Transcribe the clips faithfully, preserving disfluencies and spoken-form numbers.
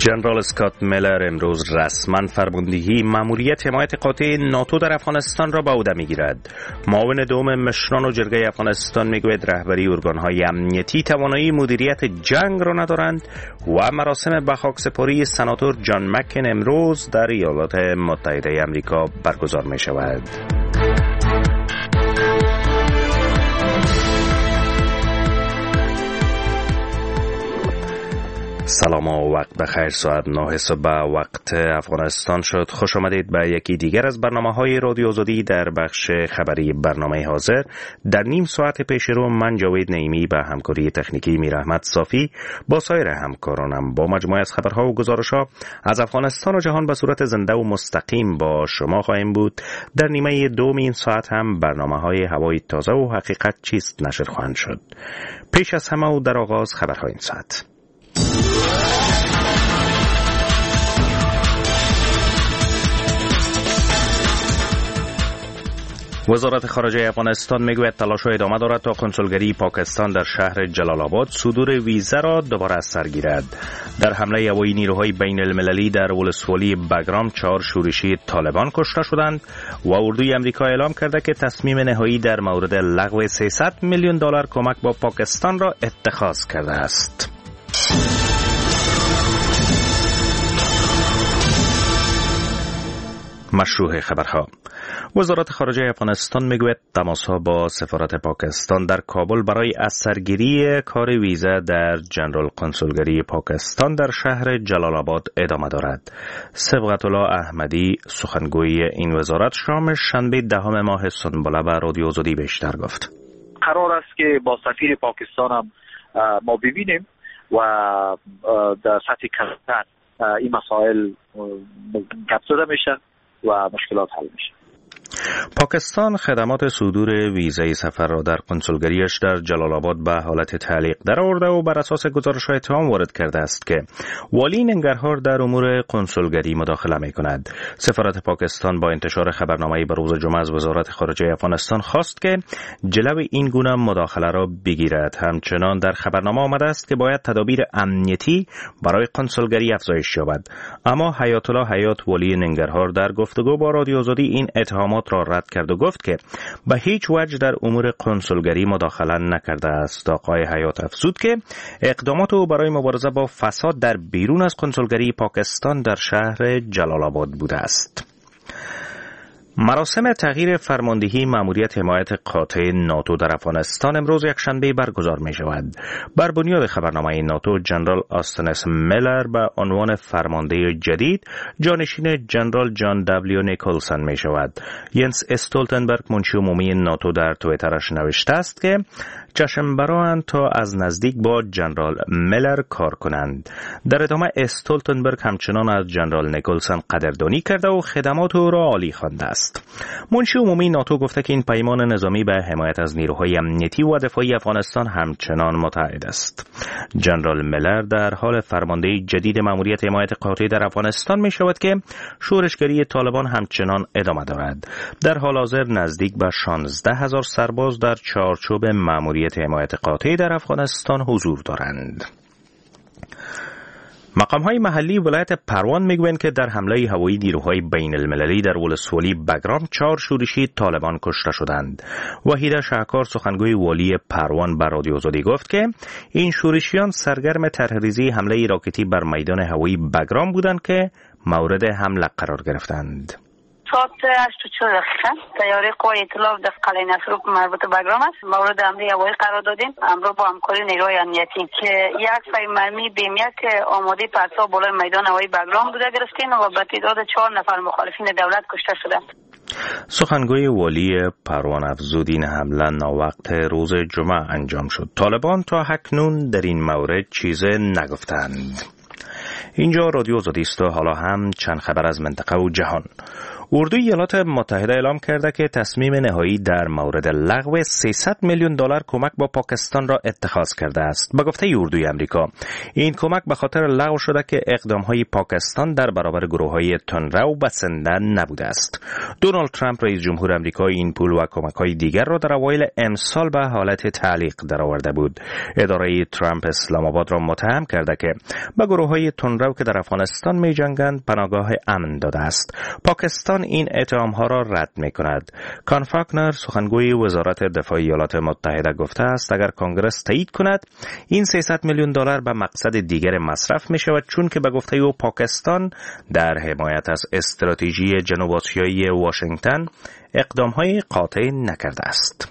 جنرال اسکات میلر امروز رسما فرماندهی ماموریت حمایت قاطع ناتو در افغانستان را به عهده میگیرد. معاون دوم مشران و جرگه افغانستان میگوید رهبری ارگانهای امنیتی توانایی مدیریت جنگ را ندارند و مراسم به خاکسپاری سناتور جان مکین امروز در ایالات متحده آمریکا برگزار می شود. سلام و وقت بخیر. ساعت نه صبح وقت افغانستان شد. خوش آمدید به یکی دیگر از برنامه‌های رادیو آزادی در بخش خبری برنامه حاضر. در نیم ساعت پیش رو من جاوید نعیمی به همکاری تکنیکی میر احمد صافی با سایر همکارانم با مجموعه از خبرها و گزارش‌ها از افغانستان و جهان به صورت زنده و مستقیم با شما خواهیم بود. در نیمه دوم این ساعت هم برنامه‌های هوای تازه و حقیقت چیست نشر خواهند شد. پیش از همه و در آغاز خبرهای این ساعت. وزارت خارجه افغانستان میگوید تلاش‌ها ادامه دارد تا کنسولگری پاکستان در شهر جلال آباد صدور ویزا را دوباره از سر گیرد. در حمله هوایی نیروهای بین المللی در ولسوالی بگرام چهار شورشی طالبان کشته شدند و اردوی آمریکا اعلام کرده که تصمیم نهایی در مورد لغو سیصد میلیون دلار کمک با پاکستان را اتخاذ کرده است. مشروع خبرها. وزارت خارجه افغانستان میگوید تماس‌ها با سفارت پاکستان در کابل برای از سرگیری کار ویزا در جنرال کنسولگری پاکستان در شهر جلال آباد ادامه دارد. صبغت الله احمدی سخنگوی این وزارت شام شنبه دهم ماه سنبله به رادیو آزادی بیشتر گفت. قرار است که با سفیر پاکستان هم ما ببینیم و در سطح کلتر این مسائل گپ زده میشه و مشکلات حل میشه. پاکستان خدمات صدور ویزای سفر را در کنسولگریش در جلال آباد به حالت تعلیق درآورده و بر اساس گزارش‌های اتهام وارد کرده است که والی ننگرهار در امور کنسولگری مداخله می‌کند. سفارت پاکستان با انتشار خبرنامه‌ای به روز جمعه از وزارت خارجه افغانستان خواست که جلوی این گونه مداخله را بگیرد. همچنان در خبرنامه آمده است که باید تدابیر امنیتی برای کنسولگری افزایش یابد. اما حیات الله حیات والی ننگرهار در گفتگو با رادیو آزادی این اتهامات را رد کرد و گفت که به هیچ وجه در امور کنسولگری مداخله نکرده است. آقای حیات افزود که اقدامات او برای مبارزه با فساد در بیرون از کنسولگری پاکستان در شهر جلال آباد بوده است. مراسم تغییر فرماندهی ماموریت حمایت قاطع ناتو در افغانستان امروز یکشنبه برگزار می شود. بر بنیاد خبرنامه ناتو جنرال آستنس میلر به عنوان فرمانده جدید جانشین جنرال جان دبلیو نیکلسن می شود. ینس استولتنبرگ منشی عمومی ناتو در توییترش نوشته است که چشم براند تا از نزدیک با جنرال میلر کار کنند. در ادامه استولتنبرگ همچنان از جنرال نیکلسن قدردانی کرده و خدمات او را عالی خوانده است. منشی عمومی ناتو گفته که این پیمان نظامی به حمایت از نیروهای امنیتی و دفاعی افغانستان همچنان متعهد است. جنرال میلر در حال فرماندهی جدید ماموریت حمایت قاطع در افغانستان می شود که شورشگری طالبان همچنان ادامه دارد. در حال حاضر نزدیک به شانزده هزار سرباز در چارچوب ماموریت حمایت قاطع در افغانستان حضور دارند. مقام‌های محلی ولایت پروان میگویند که در حمله هوایی نیروهای بین المللی در ولسوالی بگرام چهار شورشی طالبان کشته شدند. وحیده شهکار سخنگوی والی پروان به رادیو آزادی گفت که این شورشیان سرگرم طرحریزی حمله راکتی بر میدان هوایی بگرام بودند که مورد حمله قرار گرفتند. ساعت هشت و چهار دقیقه تیاره قوای اطلاع در قلعه نصرو مربوط به بگرام است. مورد حمله هوایی قرار دادیم امروز با همکاری نیروهای امنیتی که یک فای مرمی بیم یک آماده پرتاب بالای میدان هوایی بگرام بوده گرفتیم و به تعداد چهار نفر مخالفین دولت کشته شدند. سخنگوی والی پروان افزود این حمله ناوقت روز جمعه انجام شد. طالبان تا اکنون در این مورد چیز نگفتند. اینجا رادیو آزادی است و حالا هم چند خبر از منطقه و جهان. اردوی ایالات متحده اعلام کرده که تصمیم نهایی در مورد لغو سیصد میلیون دلار کمک با پاکستان را اتخاذ کرده است. به گفته اردوی امریکا، این کمک به خاطر لغو شده که اقدام‌های پاکستان در برابر گروه‌های تندرو و سنده نبوده است. دونالد ترامپ رئیس جمهور امریکا این پول و کمک‌های دیگر را در اوایل امسال به حالت تعلیق درآورده بود. اداره ترامپ اسلام آباد را متهم کرده که به گروه‌های تندرو که در افغانستان می‌جنگند پناهگاه امن داده است. پاکستان این اتهام‌ها را رد می‌کند. کان فاکنر سخنگوی وزارت دفاع ایالات متحده گفته است اگر کنگرس تایید کند این سیصد میلیون دلار به مقصد دیگر مصرف می‌شود، چون که به گفته او پاکستان در حمایت از استراتژی جنوب آسیایی واشنگتن اقدام‌های قاطع نکرده است.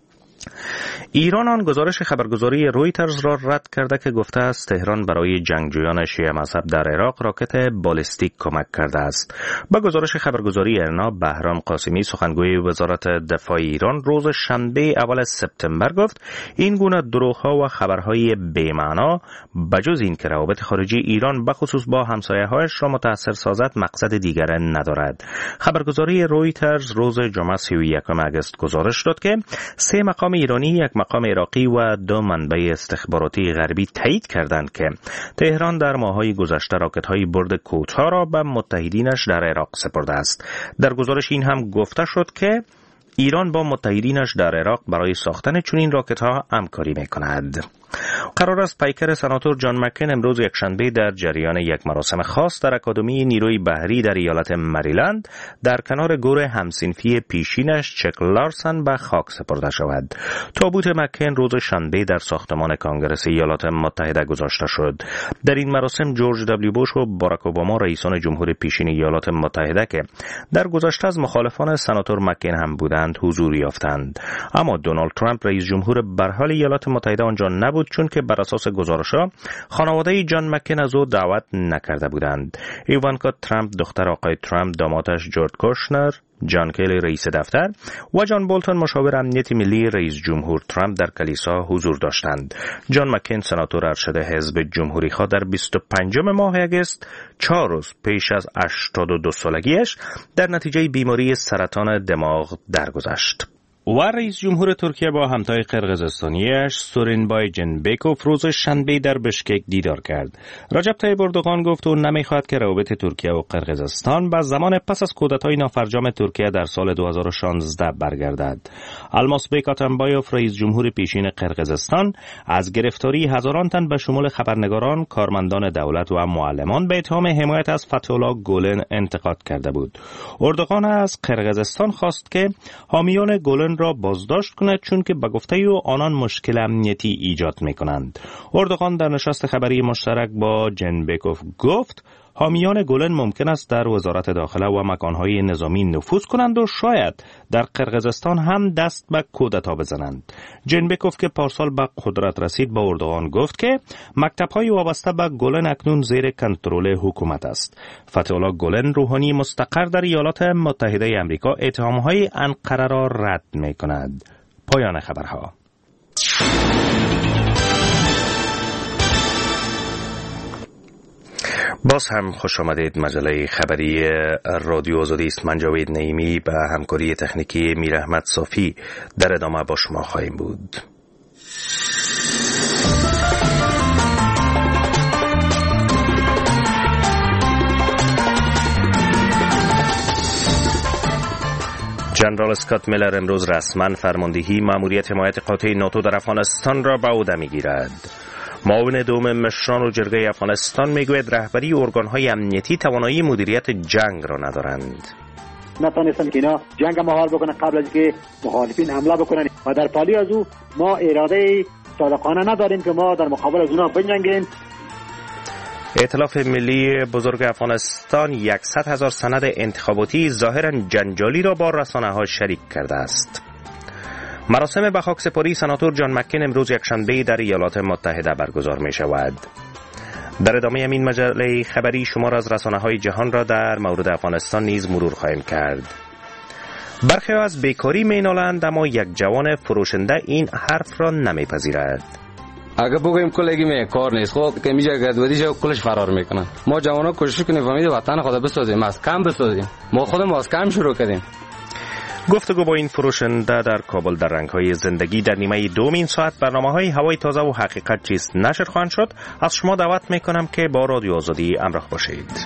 ایران آن گزارش خبرگزاری رویترز را رد کرده که گفته است تهران برای جنگجویان شیعه مذهب در عراق راکت بالستیک کمک کرده است. با گزارش خبرگزاری ارنا، بهرام قاسمی سخنگوی وزارت دفاع ایران روز شنبه اول سپتامبر گفت این گونه دروغ‌ها و خبرهای بی‌معنا بجز این که روابط خارجی ایران بخصوص با همسایه‌هایش را متأثر سازد مقصد دیگر ندارد. خبرگزاری رویترز روز جمعه سی و یکم اگست گزارش داد که سه مقام ایرانی، یک مقام عراقی و دو منبع استخباراتی غربی تایید کردند که تهران در ماه‌های گذشته راکت‌های برد کوتاه را به متحدینش در عراق سپرده است. در گزارش این هم گفته شد که ایران با متحدینش در عراق برای ساختن چنین راکت‌ها همکاری می‌کند. قرار است پیکر سناتور جان مکین امروز یکشنبه در جریان یک مراسم خاص در اکادمی نیروی بحری در ایالت مریلند در کنار گور همسنفی پیشینش چک لارسن به خاک سپرده شود. تابوت مکین روز شنبه در ساختمان کانگرس ایالات متحده گذاشته شد. در این مراسم جورج دبلیو بوش و باراک اوباما رئیسان جمهور پیشین ایالات متحده که در گذشته از مخالفان سناتور مکین هم بودند حضور یافتند. اما دونالد ترامپ رئیس جمهور برحال ایالات متحده آنجا نبود، چون که بر اساس گزارش‌ها خانواده جان مکین از او دعوت نکرده بودند. ایوانکا ترامپ دختر آقای ترامپ، دامادش جورج کوشنر، جان کلی رئیس دفتر و جان بولتون مشاور امنیت ملی رئیس جمهور ترامپ در کلیسا حضور داشتند. جان مکین سناتور ارشد حزب جمهوری خواه در بیست و پنجم ماه اگست، چهار روز پیش از هشتاد و دو سالگیش، در نتیجه بیماری سرطان دماغ درگذشت. و رئیس جمهور ترکیه با همتای قرقیزستانیش سورینبای جنبکوف روز شنبه در بشکک دیدار کرد. رجب طیب اردوغان گفت او نمیخواهد که روابط ترکیه و قرقیزستان به زمان پس از کودتای نافرجام ترکیه در سال دو هزار و شانزده برگردد. الماسبک آتامبایوف رئیس جمهور پیشین قرقیزستان از گرفتاری هزاران تن به شمول خبرنگاران، کارمندان دولت و معلمان به اتهام حمایت از فتح‌الله گولن انتقاد کرده بود. اردوغان از قرقیزستان خواست که حامیان گولن را بازداشت کند، چون که به گفته او آنان مشکل امنیتی ایجاد می‌کنند. اردوغان در نشست خبری مشترک با جنبکوف گفت حامیان گولن ممکن است در وزارت داخله و مکانهای نظامی نفوذ کنند و شاید در قرقیزستان هم دست به کودتا بزنند. جنبکوف که پارسال به قدرت رسید با اردوغان گفت که مکتب‌های وابسته به گولن اکنون زیر کنترل حکومت است. فتح‌الله گولن روحانی مستقر در ایالات متحده آمریکا اتهام‌های انقره را رد می‌کند. پایان خبرها. باز هم خوش آمدید. مجله خبری رادیو آزادی است. من جاوید نعیمی به همکاری تکنیکی میر احمد صافی در ادامه با شما خواهیم بود. جنرال اسکات میلر امروز رسما فرماندهی مأموریت حمایت قاطع ناتو در افغانستان را به عهده میگیرد. معاون دوم مشران و جرگه افغانستان میگوید رهبری ارگان‌های امنیتی توانایی مدیریت جنگ را ندارند. نتونستن که اینا جنگ مهار بکنن قبل از که مخالفین حمله بکنن و در پالی از او ما اراده صادقانه نداریم که ما در مقابل از اونا بجنگیم. ائتلاف ملی بزرگ افغانستان صد هزار سند انتخاباتی ظاهراً جنجالی را با رسانه‌ها شریک کرده است. مراسم به خاکسپاری سناتور جان مکین امروز یکشنبه در ایالات متحده برگزار می شود. در ادامه این مجله خبری شمار از رسانه‌های جهان را در مورد افغانستان نیز مرور خواهیم کرد. برخی از بیکاری می نالند، اما یک جوان فروشنده این حرف را نمی پذیرد. اگه بگویم کلگی می کار نیست، خب که میجا گدودی جو کلش فرار میکنن. ما جوانا کوشش کنیم فهمید وطن خود بسازیم، از کم بسازیم. ما خودمون از کم شروع کردیم. گفتگو با این فروشنده در کابل در رنگ‌های زندگی در نیمه دوم این ساعت برنامه‌های هوای تازه و حقیقت چیست نشر خواهند شد. از شما دعوت میکنم که با رادیو آزادی همراه باشید.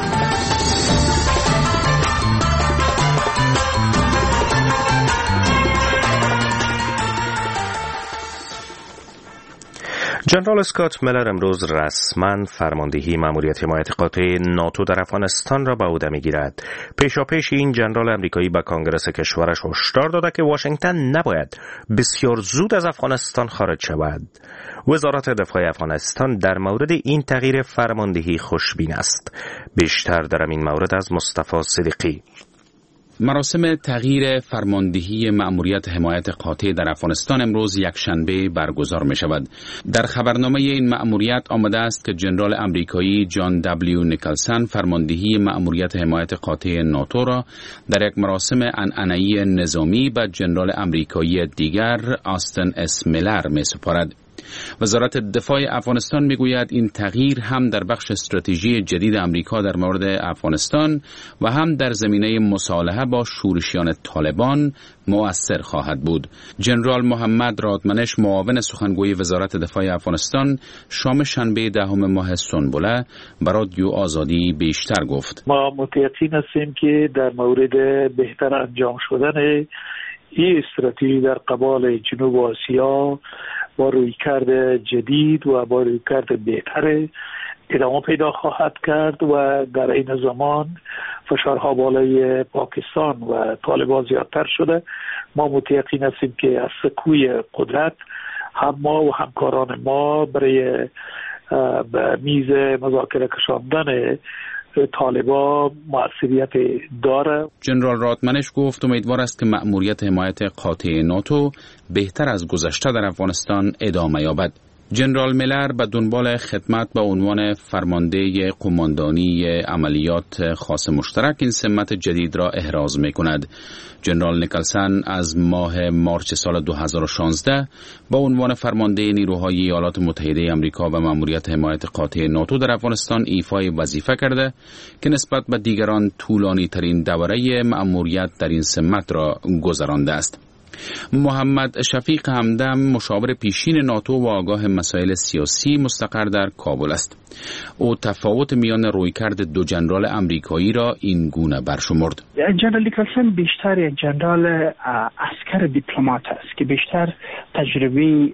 جنرال اسکات میلر امروز رسما فرماندهی مأموریت حمایت قاطع ناتو در افغانستان را به عهده میگیرد. پیشاپیش این جنرال امریکایی به کانگرس کشورش هشدار داده که واشنگتن نباید بسیار زود از افغانستان خارج شود. وزارت دفاع افغانستان در مورد این تغییر فرماندهی خوشبین است. بیشتر در این مورد از مصطفی صدیقی. مراسم تغییر فرماندهی مأموریت حمایت قاطع در افغانستان امروز یکشنبه برگزار می شود. در خبرنامه این مأموریت آمده است که جنرال امریکایی جان دبلیو نیکلسن فرماندهی مأموریت حمایت قاطع ناتو را در یک مراسم عنعنه‌ای نظامی به جنرال امریکایی دیگر آستن اس میلر می سپارد. وزارت دفاع افغانستان میگوید این تغییر هم در بخش استراتژی جدید امریکا در مورد افغانستان و هم در زمینه مصالحه با شورشیان طالبان مؤثر خواهد بود. جنرال محمد رادمنش معاون سخنگوی وزارت دفاع افغانستان شام شنبه دهم ماه سنبله برای رادیو آزادی بیشتر گفت. ما متقین هستیم که در مورد بهتر انجام شدن این استراتژی در قبال جنوب آسیا با رویکرد جدید و با رویکرد بهتر ادامه پیدا خواهد کرد و در این زمان فشارها بالای پاکستان و طالبان زیادتر شده. ما متقین هستیم که از سکوی قدرت هم ما و همکاران ما برای میز مذاکره کشاندن طالبان موثریت داره. جنرال رادمنش گفت امیدوار است که مأموریت حمایت قاطع ناتو بهتر از گذشته در افغانستان ادامه یابد. جنرال میلر به دنبال خدمت به عنوان فرمانده قماندانی عملیات خاص مشترک این سمت جدید را احراز می کند. جنرال نیکلسن از ماه مارچ سال دو هزار و شانزده با عنوان فرمانده نیروهای ایالات متحده آمریکا و مأموریت حمایت قاطع ناتو در افغانستان ایفای وظیفه کرده که نسبت به دیگران طولانی ترین دوره مأموریت در این سمت را گذرانده است. محمد شفیق همدم مشاور پیشین ناتو و آگاه مسائل سیاسی مستقر در کابل است. او تفاوت میان رویکرد دو جنرال امریکایی را این گونه برشمرد. جنرال نیکلسن بیشتر یک جنرال عسکر دیپلمات است که بیشتر تجربه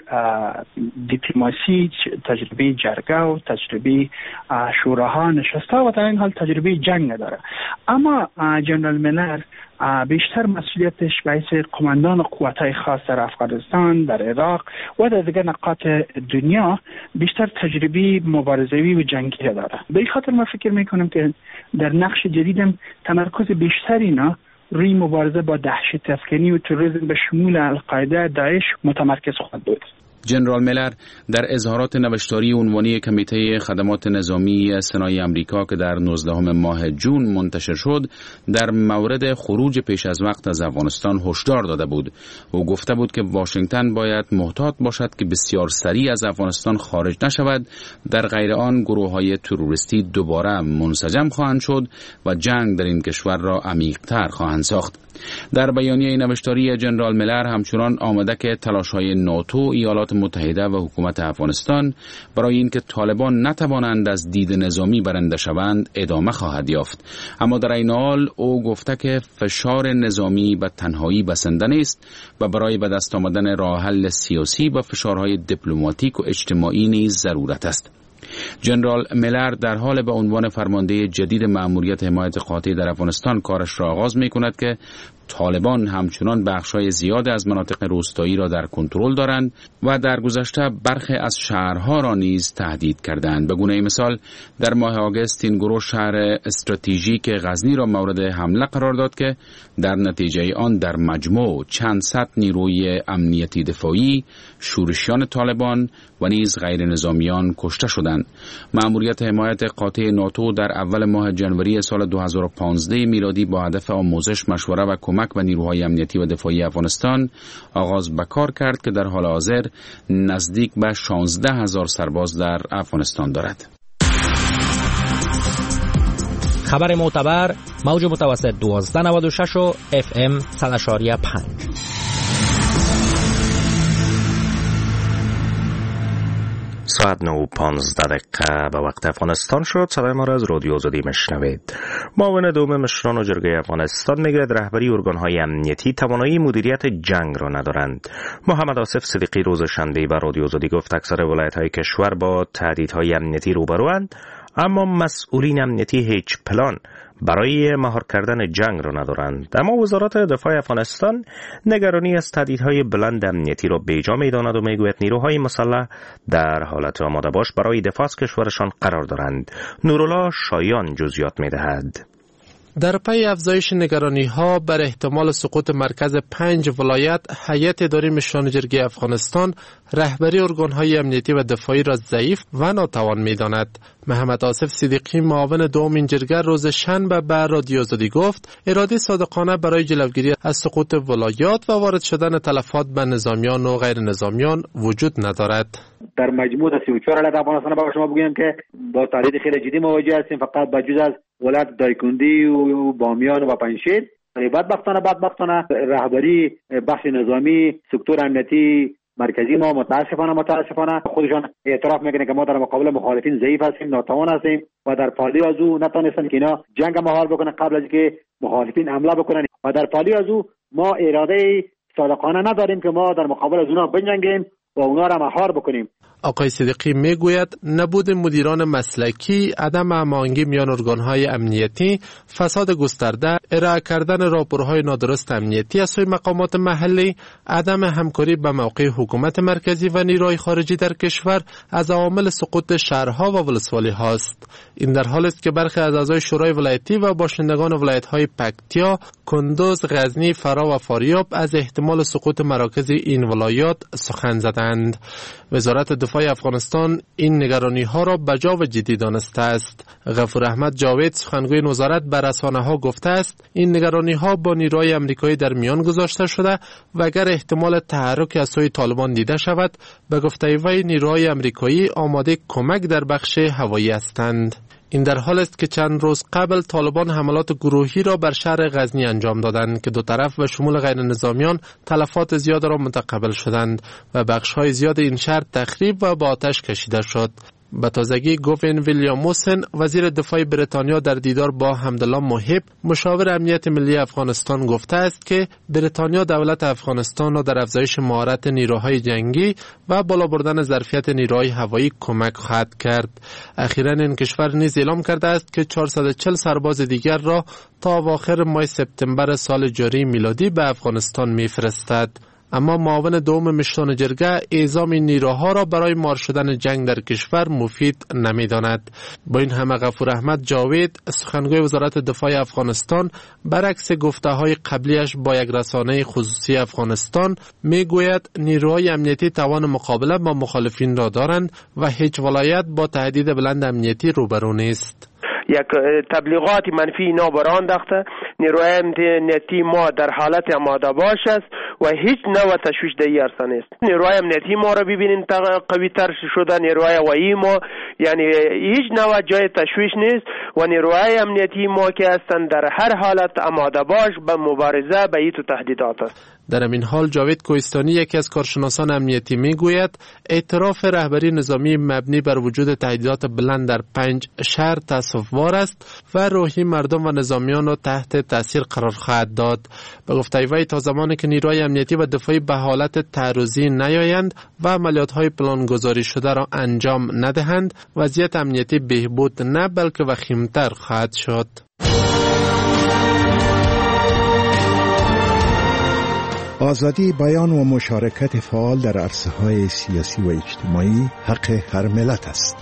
دیپلماسی، تجربه جرگه و تجربه شوراها نشسته و در این حال تجربه جنگ نداره. اما جنرال میلر بیشتر مسئولیتش باعث قماندان قوت‌های خاص در افغانستان، در عراق و در دیگر نقاط دنیا بیشتر تجربه مبارزه‌ای و جنگی داره. به این خاطر من فکر میکنم که در نقش جدیدم تمرکز بیشتری نه روی مبارزه با دهشت افکنی و تروریسم به شمول القاعده، داعش متمرکز خواهد بود. جنرال میلر در اظهارات نوشتاری عنوانی کمیته خدمات نظامی سنای آمریکا که در نوزدهم ماه جون منتشر شد در مورد خروج پیش از وقت از افغانستان هشدار داده بود. او گفته بود که واشنگتن باید محتاط باشد که بسیار سریع از افغانستان خارج نشود، در غیر آن گروه‌های تروریستی دوباره منسجم خواهند شد و جنگ در این کشور را عمیق‌تر خواهند ساخت. در بیانیه نوشتاری جنرال میلر همچنان آمده که تلاش‌های ناتو، ایالات متحده و حکومت افغانستان برای اینکه طالبان نتوانند از دید نظامی برنده شوند ادامه خواهد یافت. اما در این حال او گفته که فشار نظامی به تنهایی بسنده نیست و برای به دست آمدن راه حل سیاسی و فشارهای دیپلماتیک و اجتماعی نیز ضرورت است. جنرال میلر در حال به عنوان فرمانده جدید مأموریت حمایت قاطع در افغانستان کارش را آغاز می کند که طالبان همچنان بخش‌های زیاد از مناطق روستایی را در کنترل دارند و در گذشته برخی از شهرها را نیز تهدید کردند. به گونه مثال در ماه آگوست این گروه شهر استراتژیک غزنی را مورد حمله قرار داد که در نتیجه آن در مجموع چند صد نیروی امنیتی دفاعی، شورشیان طالبان و نیز غیر نظامیان کشته شدند. مأموریت حمایت قاطع ناتو در اول ماه ژانویه سال دو هزار و پانزده میلادی با هدف آموزش، مشوره و کمک به نیروهای امنیتی و دفاعی افغانستان آغاز به کار کرد که در حال حاضر نزدیک به شانزده هزار سرباز در افغانستان دارد. خبر معتبر موج متوسط دوازده نود و شش و اف ام صد و پنج. ساعت نه و پانزده دقیقه به وقت افغانستان شد. صدای ما را از رادیو آزادی مشنوید. معاون دوم مشران و جرگه افغانستان میگوید رهبری ارگان‌های امنیتی توانایی مدیریت جنگ را ندارند. محمد آصف صدیقی روز شنبه به رادیو آزادی گفت اکثر ولایت‌های کشور با تهدیدهای امنیتی روبروند، اما مسئولین امنیتی هیچ پلان برای مهار کردن جنگ را ندارند. اما وزارت دفاع افغانستان نگرانی از تهدیدهای بلند امنیتی را بیجا می‌داند و میگوید نیروهای مسلح در حالت آماده باش برای دفاع از کشورشان قرار دارند. نورالله شایان جزئیات می‌دهد. در پی افزایش نگرانی‌ها بر احتمال سقوط مرکز پنج ولایت، هیئت اداری مشران جرگه افغانستان رهبری ارگان‌های امنیتی و دفاعی را ضعیف و ناتوان می‌داند. محمد آصف صدیقی معاون دوم این جرگه روز شنبه به رادیو آزادی گفت اراده صادقانه برای جلوگیری از سقوط ولایات و وارد شدن تلفات به نظامیان و غیر نظامیان وجود ندارد. در مجموع سی و چهار ولایت افغانستان با شما بگویم که با تهدید خیلی جدی مواجه هستیم، فقط بجز از ولایت دایکندی و بامیان و پنجشیر. بدبختانه بدبختانه رهبری بخش نظامی سکتور امنیتی مرکزی ما متاسفانه متاسفانه خودشان اعتراف میکنه که ما در مقابل مخالفین ضعیف هستیم، ناتوان هستیم و در پالی از او نتونستن که اینا جنگ مهار بکنن قبل از که مخالفین حمله بکنن و در پالی از او ما اراده صادقانه نداریم که ما در مقابل از اونا بجنگیم و اونا را مهار بکنیم. آقای صدیقی میگوید نبود مدیران مسلکی، عدم هماهنگی میان ارگان‌های امنیتی، فساد گسترده، ارائه کردن راپورهای نادرست امنیتی از سوی مقامات محلی، عدم همکاری به موقع حکومت مرکزی و نیروهای خارجی در کشور از عوامل سقوط شهرها و ولسوالی هاست. این در حالی است که برخی از اعضای شورای ولایتی و باشندگان ولایت‌های پکتیا، کندوز، غزنی، فرا و فاریاب از احتمال سقوط مراکز این ولایات سخن زدند. وزارت دفاع افغانستان این نگرانی‌ها را بجا و جدی دانسته است. غفور احمد جاوید سخنگوی وزارت به رسانه‌ها گفته است این نگرانی‌ها با نیروهای آمریکایی در میان گذاشته شده و اگر احتمال تحرک از سوی طالبان دیده شود به گفته وی نیروهای آمریکایی آماده کمک در بخش هوایی هستند. این در حال است که چند روز قبل طالبان حملات گروهی را بر شهر غزنی انجام دادند که دو طرف و شمول غیر نظامیان تلفات زیاد را متقبل شدند و بخش‌های زیاد این شهر تخریب و با آتش کشیده شد. به تازگی گوین ویلیاموسن وزیر دفاع بریتانیا در دیدار با حمدالله محب مشاور امنیت ملی افغانستان گفته است که بریتانیا دولت افغانستان را در افزایش مهارت نیروهای جنگی و بالا بردن ظرفیت نیروهای هوایی کمک خواهد کرد. اخیراً این کشور نیز اعلام کرده است که چهارصد و چهل سرباز دیگر را تا اواخر ماه سپتامبر سال جاری میلادی به افغانستان میفرستد. اما معاون دوم مشران جرگه اعزام این نیروها را برای مار شدن جنگ در کشور مفید نمی‌داند. با این همه غفور احمد جاوید سخنگوی وزارت دفاع افغانستان برعکس گفته‌های قبلیش با یک رسانه خصوصی افغانستان میگوید نیروهای امنیتی توان مقابله با مخالفین را دارند و هیچ ولایت با تهدید بلند امنیتی روبرو نیست. یک تبلیغات منفی اینا برآن انداخته. نیروی امنیتی ما در حالت آماده باش است و هیچ نوع تشویش در این عرصه نیست. نیروی امنیتی ما را ببینید قوی تر شده، نیروی هوایی ما یعنی هیچ نوع جای تشویش نیست و نیروی امنیتی ما که هستند در هر حالت آماده باش به مبارزه به این تهدیدات است. در این حال جاوید کوهستانی یکی از کارشناسان امنیتی میگوید اعتراف رهبری نظامی مبنی بر وجود تهدیدات بلند در پنج شهر تأسف‌بار است و روحی مردم و نظامیان را تحت تاثیر قرار خواهد داد. به گفته وی تا زمانی که نیروهای امنیتی و دفاعی به حالت تعرضی نیایند و عملیات‌های پلانگذاری شده را انجام ندهند وضعیت امنیتی بهبود نه بلکه وخیم‌تر خواهد شد. آزادی بیان و مشارکت فعال در عرصه‌های سیاسی و اجتماعی حق هر ملت است.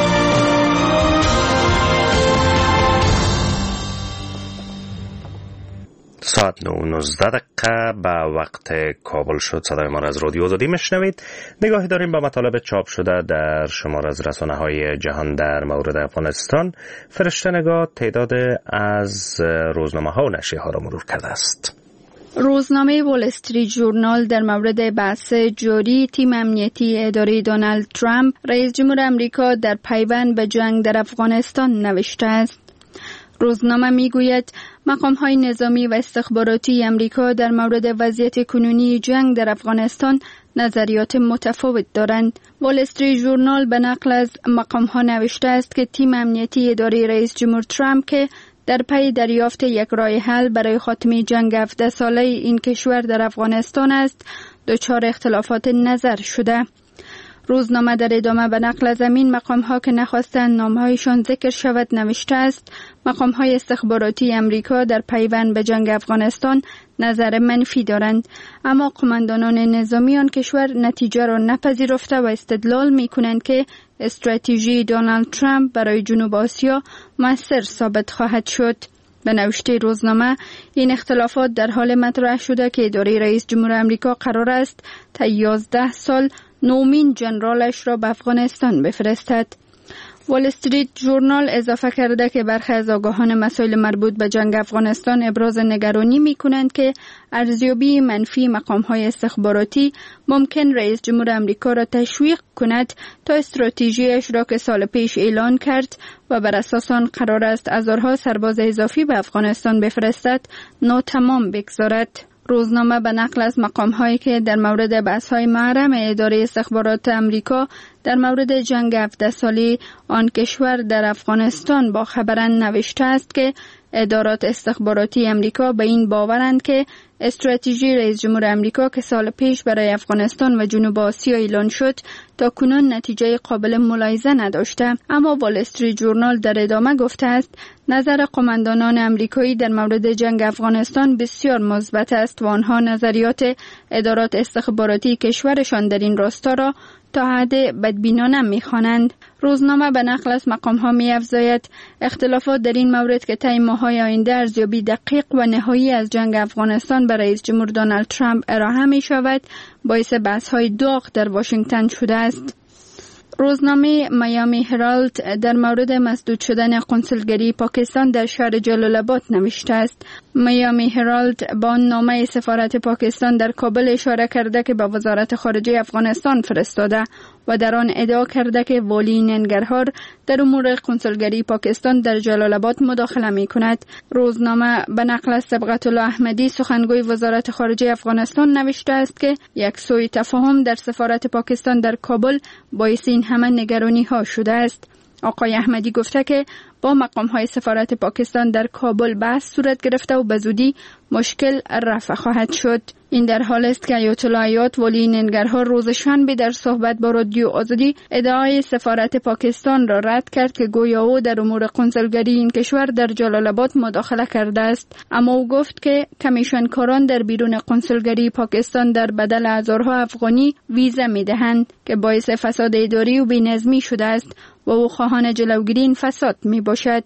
ساعت نه و نوزده دقیقه به وقت کابل شد. صدای ما را از رادیو آزادی میشنوید. نگاهی داریم به مطالب چاپ شده در شمار از رسانه‌های جهان در مورد افغانستان. فرشته نگاه تعداد از روزنامه‌ها و نشریه‌ها را مرور کرده است. روزنامه وال استریت ژورنال در مورد بحث جاری تیم امنیتی اداره دونالد ترامپ رئیس جمهور امریکا در پیوند به جنگ در افغانستان نوشته است. روزنامه میگوید مقام‌های نظامی و استخباراتی امریکا در مورد وضعیت کنونی جنگ در افغانستان نظریات متفاوت دارند. وال استریت ژورنال به نقل از مقام‌ها نوشته است که تیم امنیتی اداره رئیس جمهور ترامپ که در پی دریافت یک راه حل برای خاتمه جنگ هفده ساله این کشور در افغانستان است، دچار اختلافات نظر شده. روزنامه در ادامه به نقل از همین مقام‌ها که نخواستند نامه‌هایشان ذکر شود نوشته است مقام‌های استخباراتی امریکا در پیوند به جنگ افغانستان نظر منفی دارند، اما قماندانان نظامی آن کشور نتیجه را نپذیرفته و استدلال می‌کنند که استراتژی دونالد ترامپ برای جنوب آسیا مؤثر ثابت خواهد شد. به نوشته روزنامه این اختلافات در حال مطرح شده که اداره رئیس جمهور امریکا قرار است تا یازده سال نومین جنرالش را به افغانستان بفرستد. وال استریت ژورنال اضافه کرده که برخی از آگاهان مسائل مربوط به جنگ افغانستان ابراز نگرانی می کنند که ارزیابی منفی مقام‌های استخباراتی ممکن رئیس جمهور امریکا را تشویق کند تا استراتژیش را که سال پیش اعلان کرد و بر اساس آن قرار است هزارها سرباز اضافی به افغانستان بفرستد ناتمام بگذارد. روزنامه به نقل از مقام‌هایی که در مورد بحث‌های محرم اداره استخبارات امریکا در مورد جنگ هفده ساله آن کشور در افغانستان با خبران نوشته است که ادارات استخباراتی امریکا به این باورند که استراتژی رئیس جمهور امریکا که سال پیش برای افغانستان و جنوب آسیا اعلان شد تا کنون نتیجه قابل ملاحظه نداشته. اما وال استریت ژورنال در ادامه گفته است نظر قماندانان امریکایی در مورد جنگ افغانستان بسیار مثبت است و آنها نظریات ادارات استخباراتی کشورشان در این راستا را تا حد بدبینانه می‌خوانند. روزنامه به نقل از مقام‌ها می‌افزاید اختلافات در این مورد که طی ماه‌های آینده ارزیابی دقیق و نهایی از جنگ افغانستان برای رئیس جمهور دونالد ترامپ ارائه می‌شود باعث بحث‌های داغ در واشنگتن شده است. روزنامه میامی هرالد در مورد مسدود شدن قنصلگری پاکستان در شهر جلال آباد نوشته است. میامی هرالد با نامه سفارت پاکستان در کابل اشاره کرده که به وزارت خارجه افغانستان فرستاده و در آن ادعا کرده که والی ننگرهار در امور قنصلگری پاکستان در جلال آباد مداخله می کند. روزنامه به نقل از صبغت الله احمدی سخنگوی وزارت خارجه افغانستان نوشته است که یک سوء تفاهم در سفارت پاکستان در کابل باعث این همه نگرانی ها شده است. آقای احمدی گفته که با مقام های سفارت پاکستان در کابل بحث صورت گرفته و بزودی مشکل رفع خواهد شد. این در حال است که آیت الله حیات ولی ننگرهار روز شنبه در صحبت با رادیو آزادی ادعای سفارت پاکستان را رد کرد که گویا او در امور قنصلگری این کشور در جلال آباد مداخله کرده است، اما او گفت که کمیشنکاران در بیرون قنصلگری پاکستان در بدل هزارها افغانی ویزا می‌دهند که باعث فساد اداری و بی‌نظمی شده است و او خواهان جلوگیری این فساد میباشد.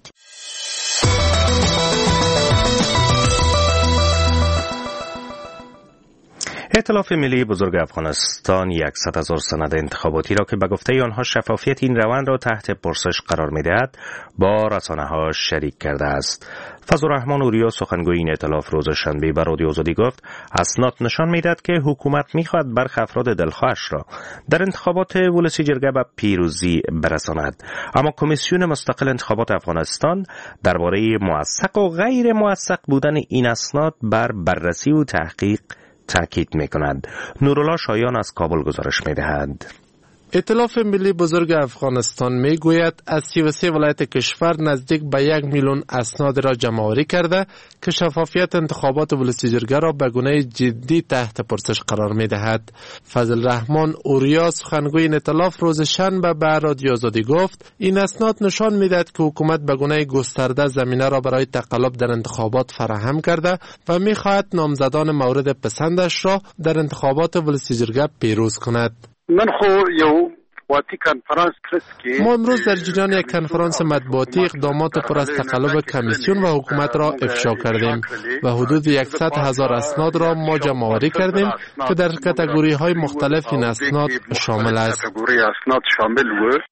ائتلاف ملی بزرگ افغانستان صد هزار سند انتخاباتی را که به گفته آنها شفافیت این روند را تحت پرسش قرار می‌دهد با رسانه‌ها شریک کرده است. فضلالرحمن اوریا سخنگوی این ائتلاف روز شنبه به رادیو آزادی گفت اسناد نشان می‌دهد که حکومت می‌خواهد برخی افراد دلخواهش را در انتخابات ولسی جرگه به پیروزی برساند، اما کمیسیون مستقل انتخابات افغانستان درباره موثق و غیر موثق بودن این اسناد بر بررسی و تحقیق تاکید می‌کند. نورالله شایان از کابل گزارش می‌دهد. ائتلاف ملی بزرگ افغانستان میگوید از سی و سه ولایت کشور نزدیک به یک میلیون اسناد را جمع‌آوری کرده که شفافیت انتخابات ولسی جرگه را به گونه جدی تحت پرسش قرار می‌دهد. فضلالرحمن اوریا سخنگوی این ائتلاف روز شنبه به رادیو آزادی گفت این اسناد نشان می‌دهد که حکومت به گونه گسترده زمینه را برای تقلب در انتخابات فراهم کرده و می‌خواهد نامزدان مورد پسندش را در انتخابات ولسی جرگه پیروز کند. من خو یو واتی کنفرانس کرد که ما امروز در جریان یک کنفرانس مطبوعاتی اقدامات پر از تقلب کمیسیون و حکومت را افشا کردیم و حدود صد هزار اسناد را ما جمع‌آوری کردیم که در کاتگوری های مختلف این اسناد شامل است.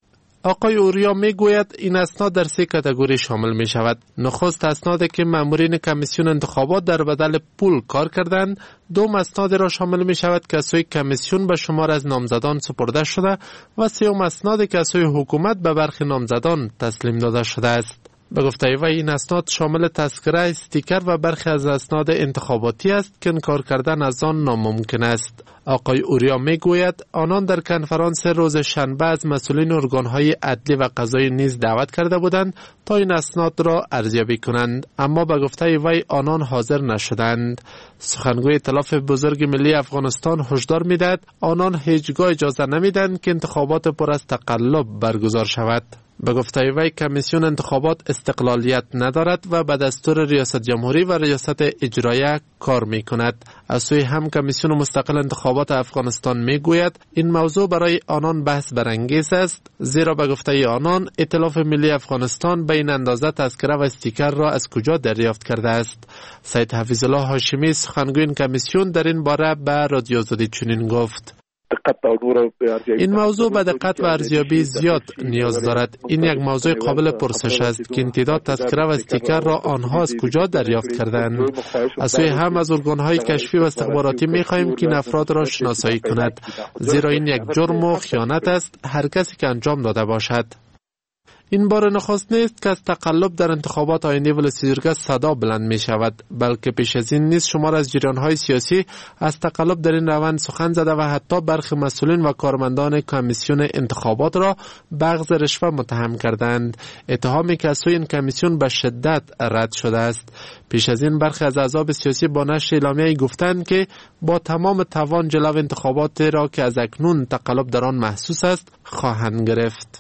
آقای اوریا میگوید این اسناد در سه کاتگوری شامل می شود. نخست اسنادی که مامورین کمیسیون انتخابات در بدل پول کار کردند، دوم اسنادی را شامل می شود که از سوی کمیسیون به شمار از نامزدان سپرده شده و سوم اسنادی که از سوی حکومت به برخی نامزدان تسلیم داده شده است. به گفته وی این اسناد شامل تذکره، استیکر و برخی از اسناد انتخاباتی است که انکار کردن از آن ناممکن است. آقای اوریا میگوید آنان در کنفرانس روز شنبه از مسئولین ارگانهای عدلی و قضایی نیز دعوت کرده بودند تا این اسناد را ارزیابی کنند، اما به گفته وی آنان حاضر نشدند. سخنگوی ائتلاف بزرگ ملی افغانستان هشدار میدهد آنان هیچگاه اجازه نمیدهند که انتخابات پر از تقلب برگزار شود. به گفته وی کمیسیون انتخابات استقلالیت ندارد و به دستور ریاست جمهوری و ریاست اجرایه کار می کند. از سوی هم کمیسیون مستقل انتخابات افغانستان می گوید این موضوع برای آنان بحث برانگیز است، زیرا به گفته آنان ائتلاف ملی افغانستان به این اندازه تذکره و استیکر را از کجا دریافت کرده است. سید حفیظ الله هاشمی سخنگوی این کمیسیون در این باره به رادیو آزادی چنین گفت: این موضوع به دقت و ارزیابی زیاد نیاز دارد. این یک موضوع قابل پرسش است که امتداد تذکره و استیکر را آنها از کجا دریافت کردند. از سوی هم از ارگان‌های کشفی و استخباراتی می‌خواهیم که این افراد را شناسایی کند، زیرا این یک جرم و خیانت است هر کسی که انجام داده باشد. این بار نخست نیست که از تقلب در انتخابات آینده ولسواجی صدا بلند می شود، بلکه پیش از این نیز شمار از جریان‌های سیاسی از تقلب در این روند سخن زده و حتی برخی مسئولین و کارمندان کمیسیون انتخابات را به اخذ رشوه متهم کردند، اتهامی که از سوی این کمیسیون به شدت رد شده است. پیش از این برخی از احزاب سیاسی با نشر اعلامیه‌ای گفتند که با تمام توان جلو انتخابات را که از اکنون تقلب در آن محسوس است خواهند گرفت.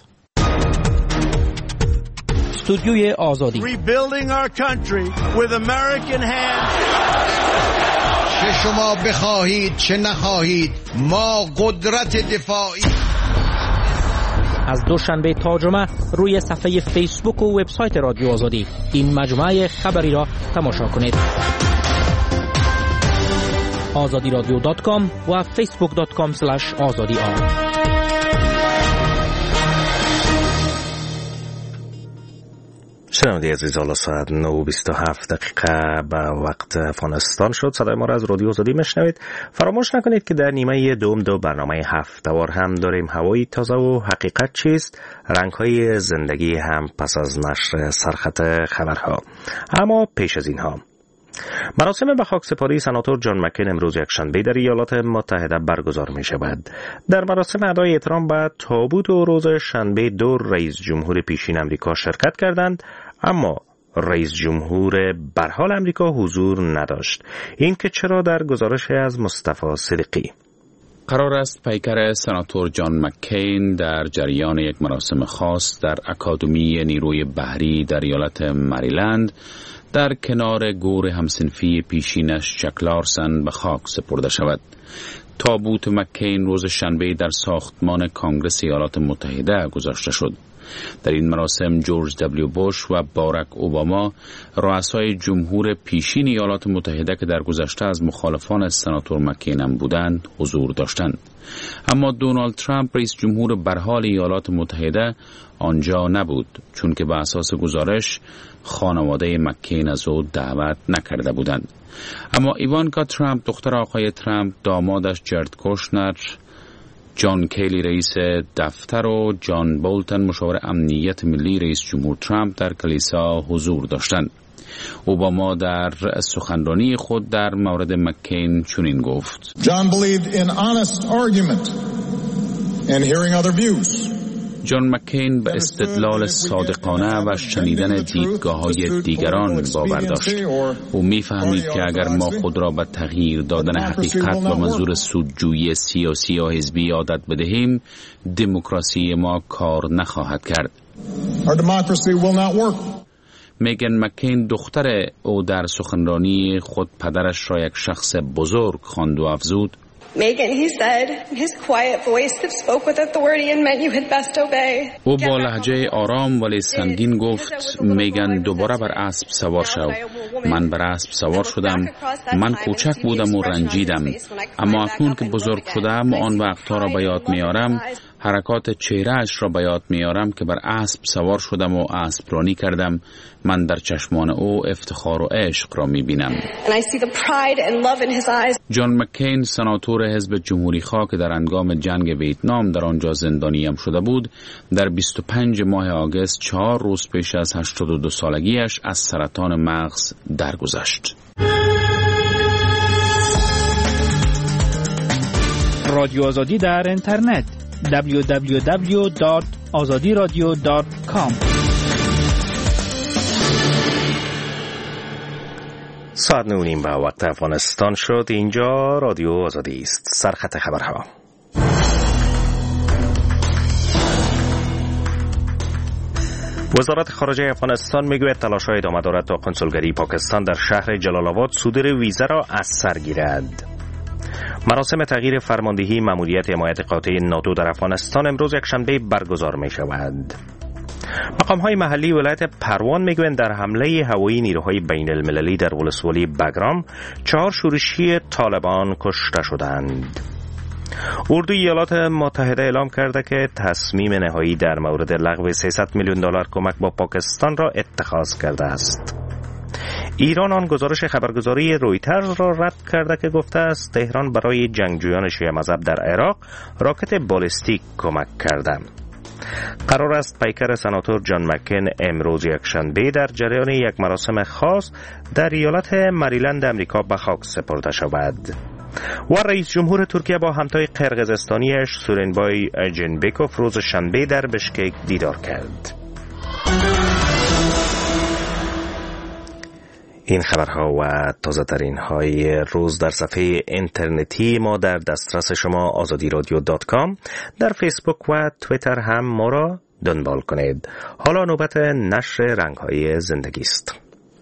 استودیوی آزادی. Rebuilding our country with American hands. چه شما بخواهید چه نخواهید ما قدرت دفاعی. از دوشنبه تا جمعه روی صفحه فیسبوک و وبسایت رادیو آزادی این مجموعه خبری را تماشا کنید. آزادی رادیو دات کام و فیسبوک دات کام اسلش آزادی آر. شنونده عزیز، حالا ساعت نه و بیست و هفت دقیقه به وقت افغانستان شد. صدای ما را از رادیو آزادی میشنوید. فراموش نکنید که در نیمه دوم دو برنامه هفته‌وار هم داریم. هوایی تازه و حقیقت چیست، رنگ‌های زندگی هم پس از نشر سرخط خبرها. اما پیش از اینها، مراسم به خاکسپاری سناتور جان مکین امروز یکشنبه در ایالات متحده برگزار می شود. در مراسم ادای احترام به تابوت و روز شنبه دو رئیس جمهور پیشین امریکا شرکت کردند، اما رئیس جمهور برحال امریکا حضور نداشت. این که چرا؟ در گزارش از مصطفی صدیقی. قرار است پیکر سناتور جان مکین در جریان یک مراسم خاص در اکادمی نیروی بحری در ایالت مریلند در کنار گور همسنفی پیشینش چک لارسن به خاک سپرده شود. تابوت مکین روز شنبه در ساختمان کانگرس ایالات متحده گذاشته شد. در این مراسم جورج دبلیو بوش و باراک اوباما، رؤسای جمهور پیشین ایالات متحده که در گذشته از مخالفان سناتور مکین هم بودند، حضور داشتند. اما دونالد ترامپ رئیس جمهور برحال ایالات متحده آنجا نبود، چون که به اساس گزارش خانواده مکین از او دعوت نکرده بودند. اما ایوانکا ترامپ دختر آقای ترامپ، دامادش جرد کوشنر، جان کیلی رئیس دفتر و جان بولتن مشاور امنیت ملی رئیس جمهور ترامپ در کلیسا حضور داشتند. اوباما در سخنرانی خود در مورد مکین چنین گفت: John believed in honest argument and hearing other views. جان مکین به استدلال صادقانه و شنیدن دیدگاه‌های دیگران باور داشت. او می‌فهمید که اگر ما خود را به تغییر دادن حقیقت به منظور سودجویی سیاسی یا حزبی عادت بدهیم، دموکراسی ما کار نخواهد کرد. میگن مکین دختر او در سخنرانی خود پدرش را یک شخص بزرگ خواند و افزود: Megan, he said, his quiet voice that spoke with authority and meant you had best obey. او با لهجه آرام ولی سنگین گفت: میگن دوباره بر اسب سوار شو. من بر اسب سوار شدم. من کوچک بودم و رنجیدم، اما اکنون که بزرگ شدم و آن وقتها را به یاد میارم، حرکات چهرهش را به یاد میارم که بر اسب سوار شدم و اسبرانی کردم. من در چشمان او افتخار و عشق را میبینم. جان مکین، سناتور حزب جمهوری خواه که در هنگام جنگ ویتنام در آنجا زندانیم شده بود، در بیست و پنجم ماه آگوست چهار روز پیش از هشتاد و دو سالگیش از سرطان مغز درگذشت. رادیو آزادی در اینترنت دبلیو دبلیو دبلیو دات آزادی رادیو دات کام. ساعت نونیم به وقت افغانستان شد. اینجا رادیو آزادی است. سرخط خبرها. وزارت خارجه افغانستان میگوید تلاش‌های ادامه دارد تا کنسولگری پاکستان در شهر جلال آباد صدور ویزا را از سر گیرد. مراسم تغییر فرماندهی ماموریت حمایت قاطع ناتو در افغانستان امروز یکشنبه برگزار می شود. مقام‌های محلی ولایت پروان میگویند در حمله هوایی نیروهای بین المللی در ولسوالی بگرام چهار شورشی طالبان کشته شدند. اردوی ایالات متحده اعلام کرده که تصمیم نهایی در مورد لغو سیصد میلیون دلار کمک با پاکستان را اتخاذ کرده است. ایران آن گزارش خبرگزاری رویترز را رد کرده که گفته است تهران برای جنگجویان شیعه مذهب در عراق راکت بالستیک کمک کرده. قرار است پیکر سناتور جان مکین امروز یکشنبه در جریان یک مراسم خاص در ایالت مریلند امریکا به خاک سپرده شود. و رئیس جمهور ترکیه با همتای قرقیزستانیش سورنبای جنبکوف روز شنبه در بشکک دیدار کرد. این خبرها و تازه ترین های روز در صفحه اینترنتی ما در دسترس شما آزادی رادیو دات کام، در فیسبوک و تویتر هم ما را دنبال کنید. حالا نوبت نشر رنگ های زندگی است.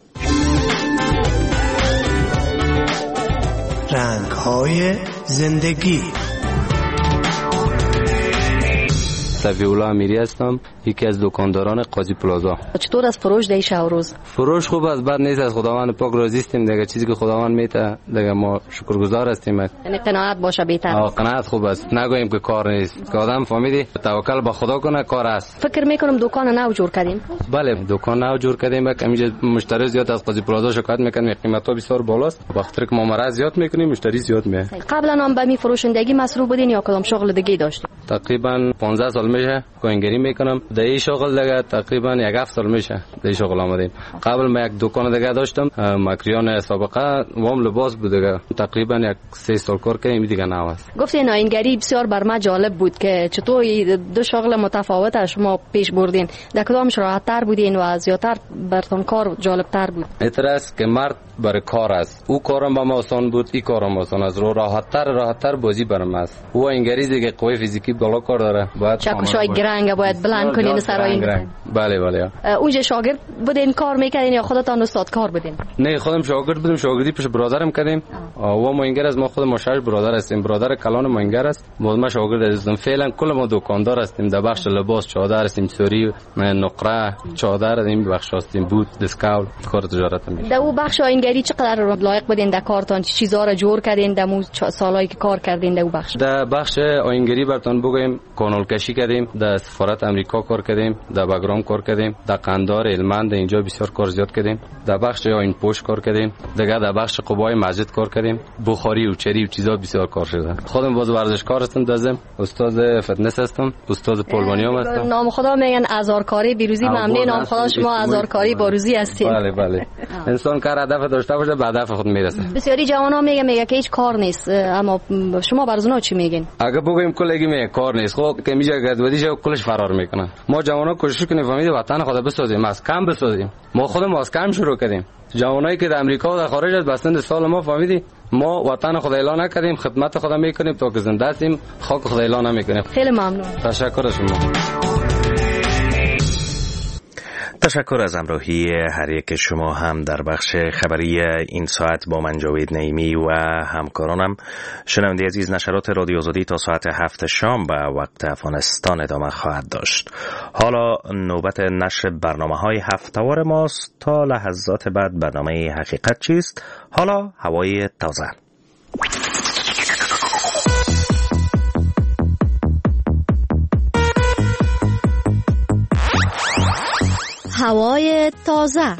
رنگ های زندگی. صفی‌الله امیری هستم، یکی از دکانداران قاضی پلازا. چطور از فروش در شب و روز؟ فروش خوب است، بد نیست. از خداوند پاک راضی هستیم دیگه. چیزی که خداوند میته دیگه ما شکرگزار هستیم. یعنی قناعت باشه بهتر. آ قناعت خوب است. نگوییم که کار نیست. که آدم فهمیدی توکل به خدا کنه کار است. فکر میکنم دکان نو جور کردیم. بله دکان نو جور کردیم. که اینجا مشتری زیاد از قاضی پلازا شکایت میکنن قیمتا بسیار بالاست. به خاطر که ما مرز زیاد میکنیم مشتری زیاد میاد. قبلا هم به می فروشندگی مصروف بودین یا کدام شغل دیگه داشتین؟ تقریبا پانزده سال میشه کوینگری میکنم. در این شغل دیگه تقریبا یک هفت سال میشه در این شغل آمدیم. قبل ما یک دکان دیگه داشتم، مکریان سابقه وام لباس بود دیگه. تقریبا یک سه سال کار کردیم دیگه نه است. گفتین آینگری بسیار بر ما جالب بود که چطور دو شغل متفاوت شما پیش بردین. در کدامش راحت تر بودین و زیاتر براتون کار جالب تر بود؟ اعتراض که مرد برای کار است. او کارم با ما آسان بود، این کارم آسان است. رو راحت تر راحت تر بازی برام است. او آینگری دیگه قوه فیزیکی بالا کار داره. باید چکشای گرنگ باید بلند کنین سر این. بله بله. اونجا شاگرد بودین کار میکردین یا خودتان استاد کار بودین؟ نه خودم شاگرد بودم، شاگردی پیش برادرم کردیم. و ما اینگر از ما خود ما شش برادر هستیم. برادر کلان ما اینگر است. باز ما شاگرد هستیم. فعلا کل ما دکاندار هستیم. در بخش لباس چادر هستیم، سوری، نقره، چادر این بخش هستیم، بوت، دسکاول، کار تجارت میشه. در اون بخش آینگری چقدر لایق بودین در کارتان؟ چیزا را جور کردین در مو سالایی که کار کردین در اون بخش؟ در بخش آینگری براتون بگم کانال کشی کردیم، در سفارت امریکا کار کردیم، در بگرام کار کردیم، در قندار هلمند اینجا بسیار کار زیاد کردیم. در بخش آیین پوش کار کردیم، دیگه در بخش قبای مسجد کار کردیم، بخاری و چری و چیزا بسیار کار شده. خودم باز ورزشکار هستم، دازم استاد فتنس هستم، استاد پلوانی هم هستم. نام خدا میگن ازارکاری بیروزی، ممنون. نام خدا شما ازارکاری با روزی هستید. بله بله. انسان کار هدف داشته باشه به هدف خود میرسه. بسیاری جوانا میگن میگه که هیچ کار نیست، اما شما برزنا چی میگین؟ اگه بگیم کلگی میگه کار نیست، خب که میجا گدودیش کلش فرار میکنن. ما جوانا کوشش کنیم فهمید وطن خود بسازیم، از کم بسازیم. ما خودمون از کم شروع کردیم. جوانایی که در امریکا و در خارج از بسند سال ما فهمیدی ما وطن خود اعلان نکردیم، خدمت خدا میکنیم تا که زنده هستیم، خاک خدا اعلان نمیکنیم. خیلی ممنون. تشکر از شما. تشکر از همراهی هر یک شما هم در بخش خبری این ساعت با من جاوید نعیمی و همکارانم. شنونده عزیز، نشرات رادیو آزادی تا ساعت هفت شام به وقت افغانستان ادامه خواهد داشت. حالا نوبت نشر برنامه‌های هفته‌وار ماست. تا لحظات بعد برنامه حقیقت چیست؟ حالا هوای تازه. هوای تازه.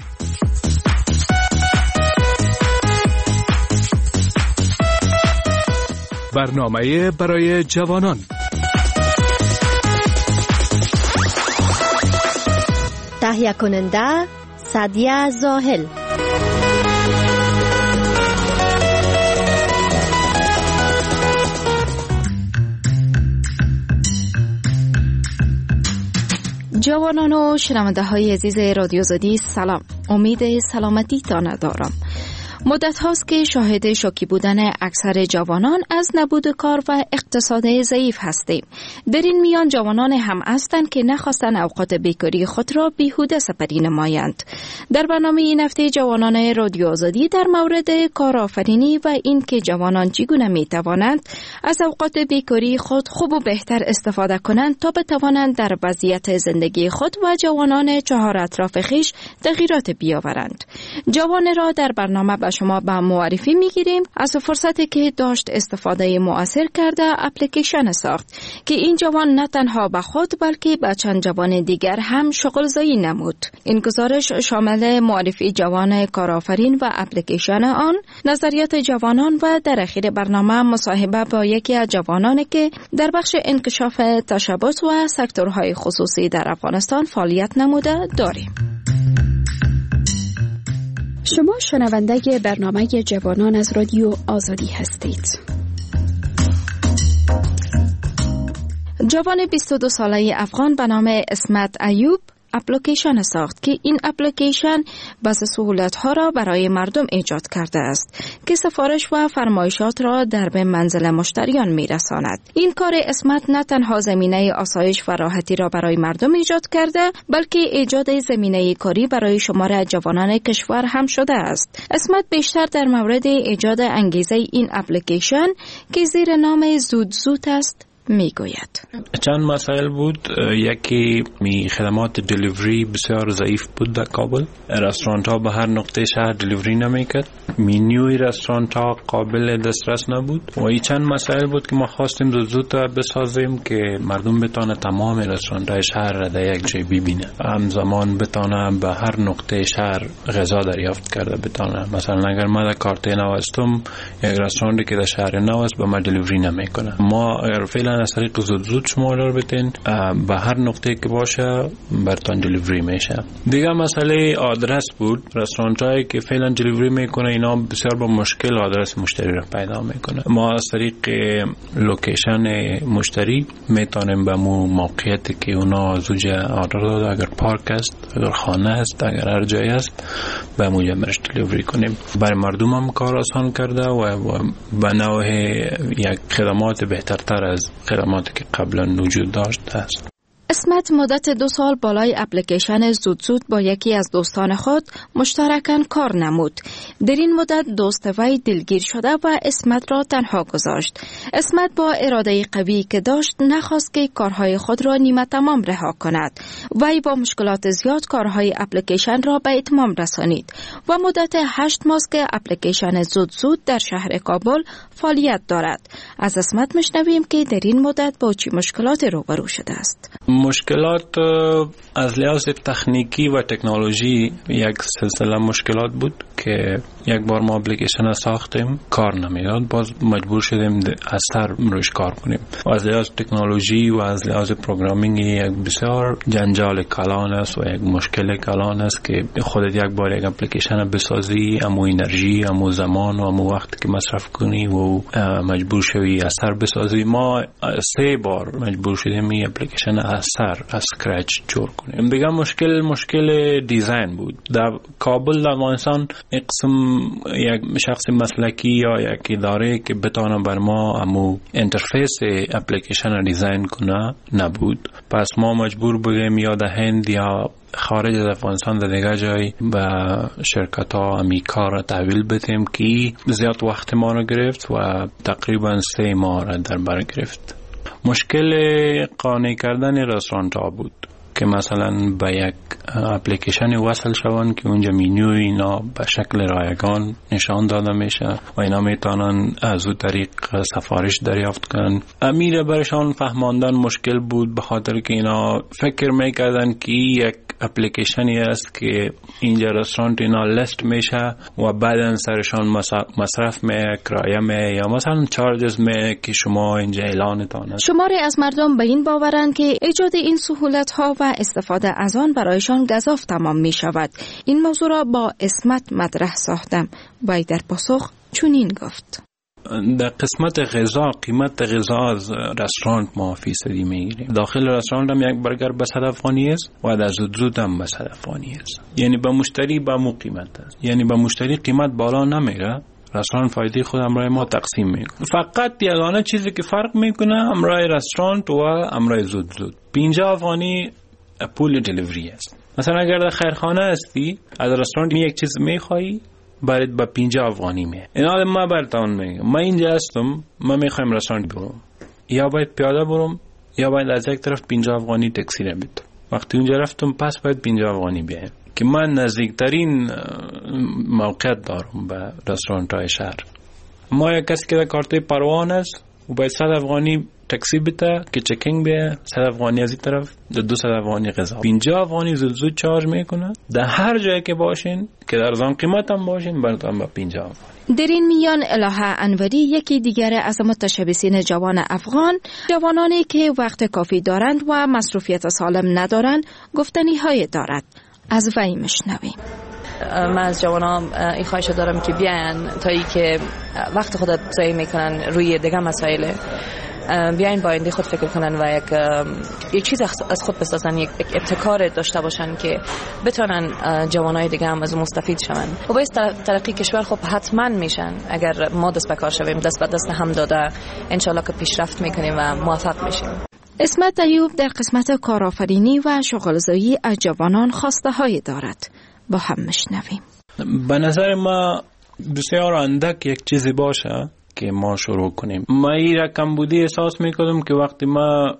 برنامه برای جوانان. تهیه کننده سعدیه زاهل. جوانان و شنونده های عزیز رادیو آزادی سلام. امید سلامتی تان دارم. مدت هاست که شاهد شوکی بودن اکثر جوانان از نبود کار و اقتصاد ضعیف هستیم. در این میان جوانان هم هستند که نخواستن اوقات بیکاری خود را بیهوده سپری نمایند. در برنامه این هفته جوانان رادیو آزادی در مورد کارآفرینی و این که جوانان چگونه می توانند از اوقات بیکاری خود خوب و بهتر استفاده کنند تا بتوانند در وضعیت زندگی خود و جوانان چهار اطراف خویش تغییرات بیاورند. جوان را در برنامه شما به معرفی میگیریم از فرصتی که داشت استفاده مؤثر کرده اپلیکیشن ساخت که این جوان نه تنها به خود بلکه به چند جوان دیگر هم شغل زایی نمود. این گزارش شامل معرفی جوان کارآفرین و اپلیکیشن آن، نظریات جوانان و در اخیر برنامه مصاحبه با یکی از جوانانی که در بخش انکشاف تشبث و سکتورهای خصوصی در افغانستان فعالیت نموده داریم. شما شنونده برنامه جوانان از رادیو آزادی هستید. جوان بیست و دو ساله افغان به نام اسمت ایوب اپلیکیشن ساخت که این اپلیکیشن بعض سهولت‌ها را برای مردم ایجاد کرده است که سفارش و فرمایشات را در به منزل مشتریان می‌رساند. این کار اسمت نه تنها زمینه آسایش و راحتی را برای مردم ایجاد کرده بلکه ایجاد زمینه کاری برای شمار جوانان کشور هم شده است. اسمت بیشتر در مورد ایجاد انگیزه این اپلیکیشن که زیر نام زود زود است میگوید. چند مسائل بود. یکی می خدمات دلیوری بسیار ضعیف بود در کابل. رستوران ها به هر نقطه شهر دلیوری نمیکرد. مینیوی رستوران ها قابل دسترس نبود. و این چند مسائل بود که ما خواستیم زود زود بسازیم که مردم بتونه تمام رستوران های شهر را در یک جای ببینه. همزمان بتونه به هر نقطه شهر غذا دریافت کرده بتونه. مثلا اگر ما در کارته نو هستم، یک رستورانی که در شهر نو است به ما دلیوری نمیکنه. ما اگر فعلا از طریق زود زود شما آردر بتین به هر نقطه که باشه برتان دلیوری میشه. دیگه مسئله آدرس بود. رستورانت هایی که فعلا دلیوری میکنه اینا بسیار با مشکل آدرس مشتری را پیدا میکنه. ما از طریق لوکیشن مشتری میتونیم به مو موقعیتی که اونا زوجه آردر داده، اگر پارک است، اگر خانه است، اگر هر جای است، به موجه مرش دلیوری کنیم. برای مردم هم کار آسان کرده و به نوع یک خدمات بهترتر از خدماتی که قبلا وجود داشت است. اسمت مدت دو سال بالای اپلیکیشن زود زود با یکی از دوستان خود مشترکاً کار نمود. در این مدت دوست وی دلگیر شده و اسمت را تنها گذاشت. اسمت با اراده قوی که داشت نخواست که کارهای خود را نیمه تمام رها کند. وی با مشکلات زیاد کارهای اپلیکیشن را به اتمام رسانید و مدت هشت ماه که اپلیکیشن زود زود در شهر کابل فعالیت دارد. از اسمت میشنویم که در این مدت با چه مشکلات روبرو شده است. مشکلات از لحاظ تکنیکی و تکنولوژی یک سلسله مشکلات بود که یک بار ما اپلیکیشن ساختیم کار نمیداد، باز مجبور شدیم از سر روش کار کنیم. و از لحاظ تکنولوژی و از لحاظ پروگرامینگ یک بسیار جنجال کلان است و یک مشکل کلان است که خودت یک بار یک اپلیکیشن بسازی، امو انرژی، امو زمان و امو وقت که مصرف کنی و مجبور شوی از سر بسازی. ما سه بار مجبور شدیم این اپلیکیشن از سر از اسکرچ جور کنیم. دیگه مشکل مشکل دیزاین بود. در کابل در افغانستان یک قسم یک شخص مسلکی یا یک اداره که بتونه بر ما امو اینترفیس اپلیکیشن را دیزاین کنه نبود. پس ما مجبور بودیم یا در هند یا خارج از افغانستان در دیگه جای به شرکت ها امی کار را تحویل بدیم که زیاد وقت ما را گرفت و تقریبا سه ماه را در بر گرفت. مشکل قانع کردن رستوران ها بود. که مثلا به یک اپلیکیشن وصل شوند که اونجا مینیو اینا به شکل رایگان نشان داده میشه و اینا میتونن از اون طریق سفارش دریافت کنن. امیر برشان فهماندن مشکل بود به خاطر که اینا فکر میکردن که یک اپلیکیشنی است که اینجا رستوران اینا لیست میشه و بعدن سرشان مصرف می کرایه می یا مثلا چارجز می که شما اینجا اعلانتان است. شماری از مردم به این باورند که ایجاد این سهولت ها و استفاده از آن برایشان گزاف تمام می شود. این موضوع را با اسمت مطرح ساختم و در پاسخ چنین گفت: در قسمت غذا، قیمت غذا از رستوران ما فیصدی میگیریم. داخل رستوران هم یک برگر به صد افغانی است و از زود هم به صد افغانی است. یعنی به مشتری به مو قیمت است. یعنی به مشتری قیمت بالا نمیره. رستوران فایده خود همراه ما تقسیم میکنه. فقط یگانه چیزی که فرق میکنه همراه رستوران و همراه زود زود پنجاه افغانی پول دلیوری است. مثلا اگر در خیرخانه هستی از رستوران یک چیز میخوایی باید با پنجاه افغانی می. اینا ما براتون میگم من اینجا هستم، من میخوایم رستوران برم، یا باید پیاده برم یا باید از یک طرف پنجاه افغانی تاکسی رو بدم. وقتی اونجا رفتم پس باید پنجاه افغانی بیایم که من نزدیکترین موقعیت دارم به رستوران های شهر. ما یک کسی که در کارت پروان است و باید صد افغانی تاکسی بده که چکینگ بیه، صد افغانی از این طرف دو صد افغانی غذا، پنجاه افغانی زود زود چارج میکنه. در هر جایی که باشین که در زمان قیمت هم باشین براتون با پنجاه افغانی. در این میان الهه انوری یکی دیگر از متشبثین جوان افغان، جوانانی که وقت کافی دارند و مصروفیت سالم ندارند، گفتنی های دارد. از وی مشنویم. من از جوانان این خواهش دارم که بیاین تا ای که وقت خود ضایع میکنن روی دیگه مسائل، بیاین با آینده خود فکر کنن و یک یک چیز از خود بسازن، یک ابتکار داشته باشن که بتونن جوانای دیگه هم از مستفید شون. و باید ترقی کشور خب حتما میشن اگر ما دست به کار شویم، دست به دست هم داده انشالله که پیشرفت میکنیم و موفق میشیم. اسمت ایوب در قسمت کارآفرینی و شغلزایی از جوانان خواسته های دارد. با هم مشنویم. به نظر ما بسیار اندک یک چیزی باشه که ما شروع کنیم. ما این رقم بودی احساس میکنم که وقتی ما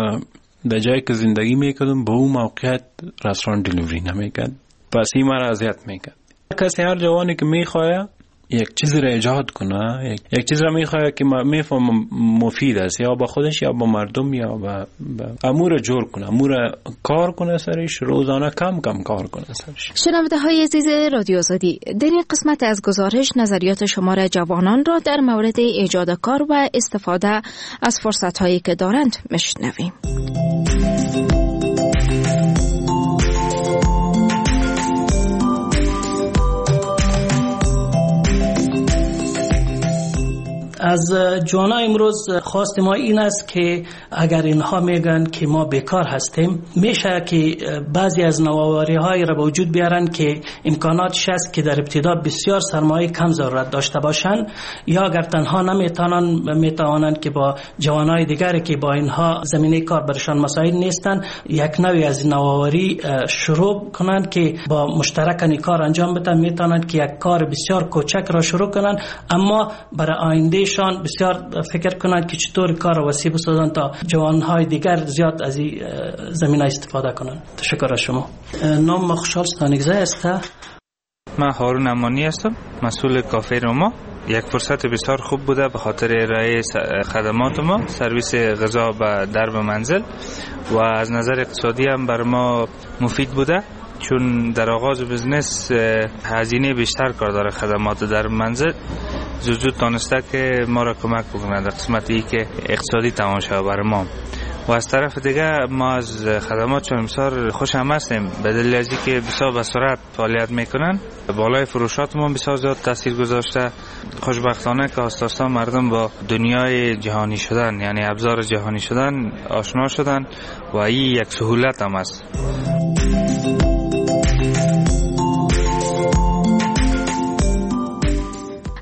در جایی که زندگی میکنم به اون موقعیت رستوران دلیوری نمیکرد، پس این مرا اذیت میکرد. کسی هر جوانی که میخواه یک چیزی را ایجاد کنه، یک, یک چیز را میخواه که میفهم مفید است یا با خودش یا با مردم یا با, با امور جور کنه، امور کار کنه سرش، روزانه کم کم کار کنه سرش. شنونده های عزیز رادیو آزادی، در این قسمت از گزارش نظریات شمار جوانان را در مورد ایجاد کار و استفاده از فرصت هایی که دارند مشنویم. از جوانا امروز خواست ما این است که اگر اینها میگن که ما بیکار هستیم، میشه که بعضی از نوآوری های را به وجود بیارن که امکاناتش است که در ابتدا بسیار سرمایه کم ضرورت داشته باشن، یا اگر تنها نمیتونن میتوانن که با جوانای دیگری که با اینها زمینه کار برشان مساعد نیستن یک نوعی از نوآوری شروع کنن که با مشترکاً کار انجام بدن، میتونن که یک کار بسیار کوچک را شروع کنن، اما برای آینده شان بسیار فکر کنند که چطور کار وسیع بسازند تا جوانهای دیگر زیاد از این زمینه استفاده کنند. تشکر از شما. نام ما خوشحال ستانگزه است. من هارون امانی هستم، مسئول کافه روما. یک فرصت بسیار خوب بوده به خاطر ارائه خدمات ما، سرویس غذا به درب منزل، و از نظر اقتصادی هم بر ما مفید بوده، چون در آغاز بزنس هزینه بیشتر کار داره خدمات در منزل. زود زود تانسته که ما را کمک بکنند در قسمتی که اقتصادی تمام شود برای ما. و از طرف دیگه ما از خدماتشون بسیار خوش هم هستیم، به دلیل از اینکه بسیار به سرعت فعالیت میکنن. بالای فروشات ما بسیار زیاد تاثیر گذاشته. خوشبختانه که آستاستا مردم با دنیای جهانی شدن، یعنی ابزار جهانی شدن آشنا شدن و این یک سهولت هم است.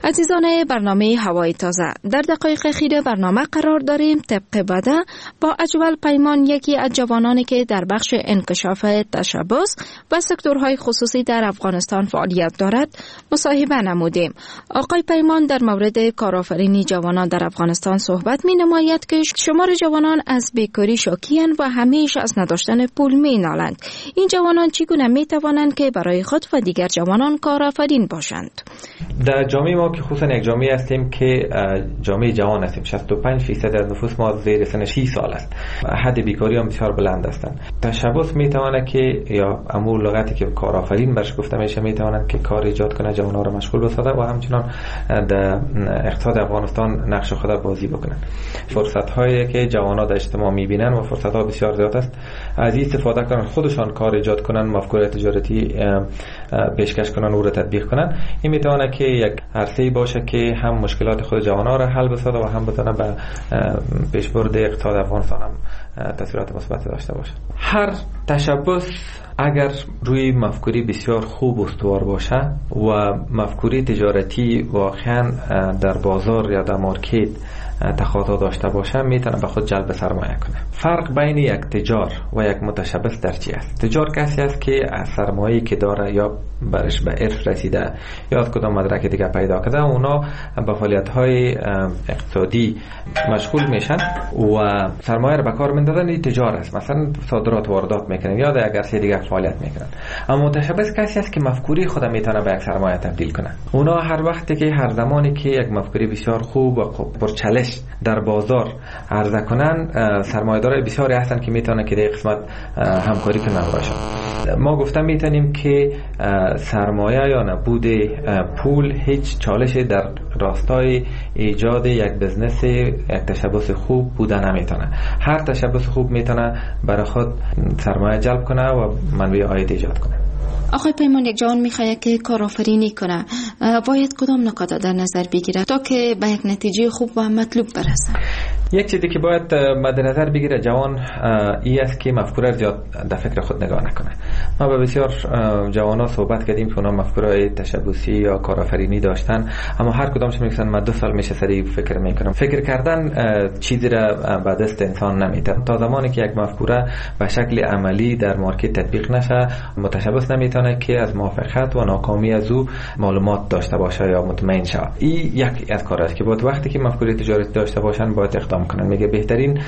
عزیزان برنامه هوای تازه، در دقایق خیره برنامه قرار داریم طبق بده با اجول پیمان، یکی از جوانانی که در بخش انکشاف تشبث و سکتورهای خصوصی در افغانستان فعالیت دارد مصاحبه نمودیم. آقای پیمان در مورد کارآفرینی جوانان در افغانستان صحبت می نماید که شمار جوانان از بیکاری شاکی‌اند و همیشه از نداشتن پول می نالند. این جوانان چگونه می توانند که برای خود و دیگر جوانان کارآفرین باشند؟ در جامعه ما که خصوصا یک جامعه هستیم که جامعه جوان هستیم، شصت و پنج درصد از نفوس ما زیر سن سی سال است، حد بیکاری هم بسیار بلند هستند. تشبث میتونه که یا امور لغتی که کارآفرین برش گفته میشه میتونن که کار ایجاد کنه، جوانان رو مشغول بسازه و همچنان در اقتصاد افغانستان نقش خود بازی بکنن. فرصت هایی که جوانان در اجتماع میبینن و فرصت ها بسیار زیاد است، از این استفاده کنن، خودشان کار ایجاد کنن، مفکوره تجارتی پیشکش کنن و رو تطبیق کنن. این میتونه که یک عرصه‌ای باشه که هم مشکلات خود جوانان را حل بسازه و هم بتونه به پیشبرد اقتصاد افغانستان هم تاثیرات مثبت داشته باشه. هر تشبث اگر روی مفکوری بسیار خوب استوار باشه و مفکوری تجارتی واقعا در بازار یا در مارکت تقاضا داشته باشه، میتونه به خود جلب سرمایه کنه. فرق بین یک تجار و یک متشبث در چی است؟ تجار کسی است که از سرمایه‌ای که داره یا برش به ارث رسیده یا از کدام مدرک دیگه پیدا کرده، اونا به فعالیت‌های اقتصادی مشغول میشن و سرمایه رو به کار میندازن. این تجار است، مثلا صادرات و واردات میکنن یا در یک عرصه دیگه فعالیت میکنن. اما متشبث کسی است که مفکوری خود میتونه به یک سرمایه تبدیل کنه. اونا هر وقتی که هر زمانی که یک مفکوری بسیار خوب و پرچالش در بازار عرضه کنن، سرمایه‌دارای بسیاری هستن که میتونن که در قسمت همکاری کنن باشن. ما گفتم میتونیم که سرمایه یا نبود پول هیچ چالشی در راستای ایجاد یک بزنس، یک تشبث خوب بودن نمیتونه. هر تشبث خوب میتونه برای خود سرمایه جلب کنه و منبع عاید ایجاد کنه. آقای پیمان، یک جوان میخواد که کارآفرینی کنه، باید کدام نکات در نظر بگیره تا که به یک نتیجه خوب و مطلوب برسه؟ یک چیزی که باید مد نظر بگیره جوان ای است که مفکوره زیاد در فکر خود نگاه نکنه. ما با بسیار جوانا صحبت کردیم که اونا مفکوره تشبثی یا کارآفرینی داشتن، اما هر کدامش میگن من دو سال میشه سری فکر میکنم. فکر کردن چیزی را به دست انسان نمیده. تا زمانی که یک مفکوره به شکل عملی در مارکت تطبیق نشه، متشبث نمیتونه که از موفقیت و ناکامی از او معلومات داشته باشه یا مطمئن شه. این یک از کاراست که باید وقتی که مفکوره تجارتی داشته باشن باید اقدام کنن. میگه بهترین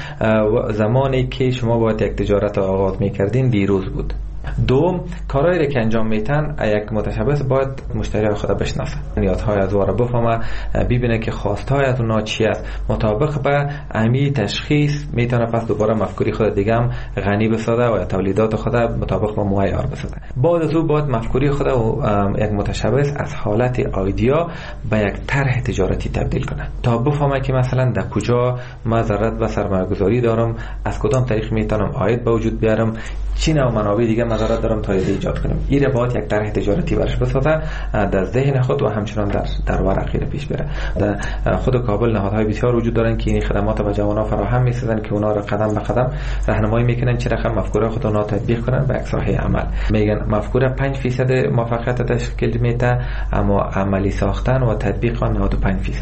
زمانی که شما باید یک تجارت آغاز میکردین دیروز بود. دوم، کارهایی که انجام میتن یک متشبث باید مشتری خود بشناسه، نیازهای از او را بفهمه، ببینه که خواستهای از اونها چی است، مطابق به امی تشخیص میتونه پس دوباره مفکوری خود دیگه هم غنی بسازه و تولیدات خود مطابق با معیار بسازه. بعد از او باید مفکوری خود یک متشبث از حالت ایدیا به یک طرح تجارتی تبدیل کنه تا بفهمه که مثلا در کجا من ضرورت به سرمایه‌گذاری دارم، از کدام طریق میتونم عاید به وجود بیارم، چی نوع منابع دیگه مزارت دارم تا ایجاد کنم. این را باید یک طرح تجارتی برش بسازه در ذهن خود و همچنان در در ورقی پیش بره. در خود کابل نهادهای بسیار وجود دارن که این خدمات به جوانان فراهم می‌سازن که اونا را قدم به قدم راهنمایی میکنن چه رقم مفکوره خود اونا تطبیق کنن به اکساحه عمل. میگن مفکوره پنج درصد موفقیت تشکیل میده، اما عملی ساختن و تطبیق آن نود و پنج درصد.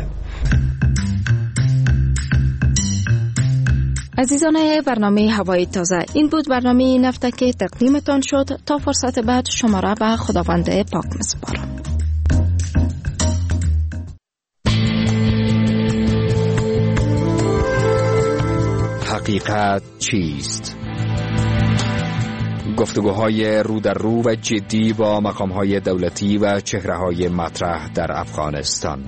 عزیزان برنامه هوای تازه، این بود برنامه نفته که تقدیمتان شد. تا فرصت بعد شما را به خداوند پاک می‌سپارم. حقیقت چیست؟ گفتگوهای رو در رو و جدی با مقام‌های دولتی و چهره‌های مطرح در افغانستان.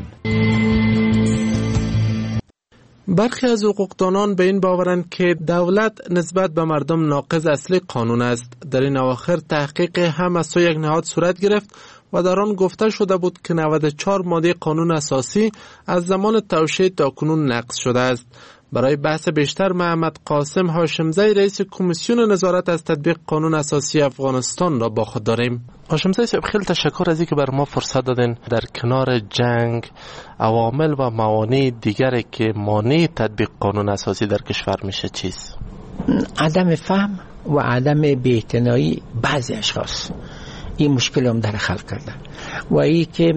برخی از حقوقدانان به این باورند که دولت نسبت به مردم ناقض اصلی قانون است. در این اواخر تحقیق هم از سوی یک نهاد صورت گرفت و در آن گفته شده بود که نود و چهار ماده قانون اساسی از زمان توشیح تا کنون نقض شده است. برای بحث بیشتر محمد قاسم هاشمزی رئیس کمیسیون نظارت از تطبیق قانون اساسی افغانستان را با خود داریم. هاشمزی صاحب، خیلی تشکر از اینکه بر ما فرصت دادین. در کنار جنگ، عوامل و موانع دیگری که مانع تطبیق قانون اساسی در کشور میشه چیست؟ عدم فهم و عدم بی‌اعتنایی بعضی اشخاص این مشکل هم در خلق کردن و ای که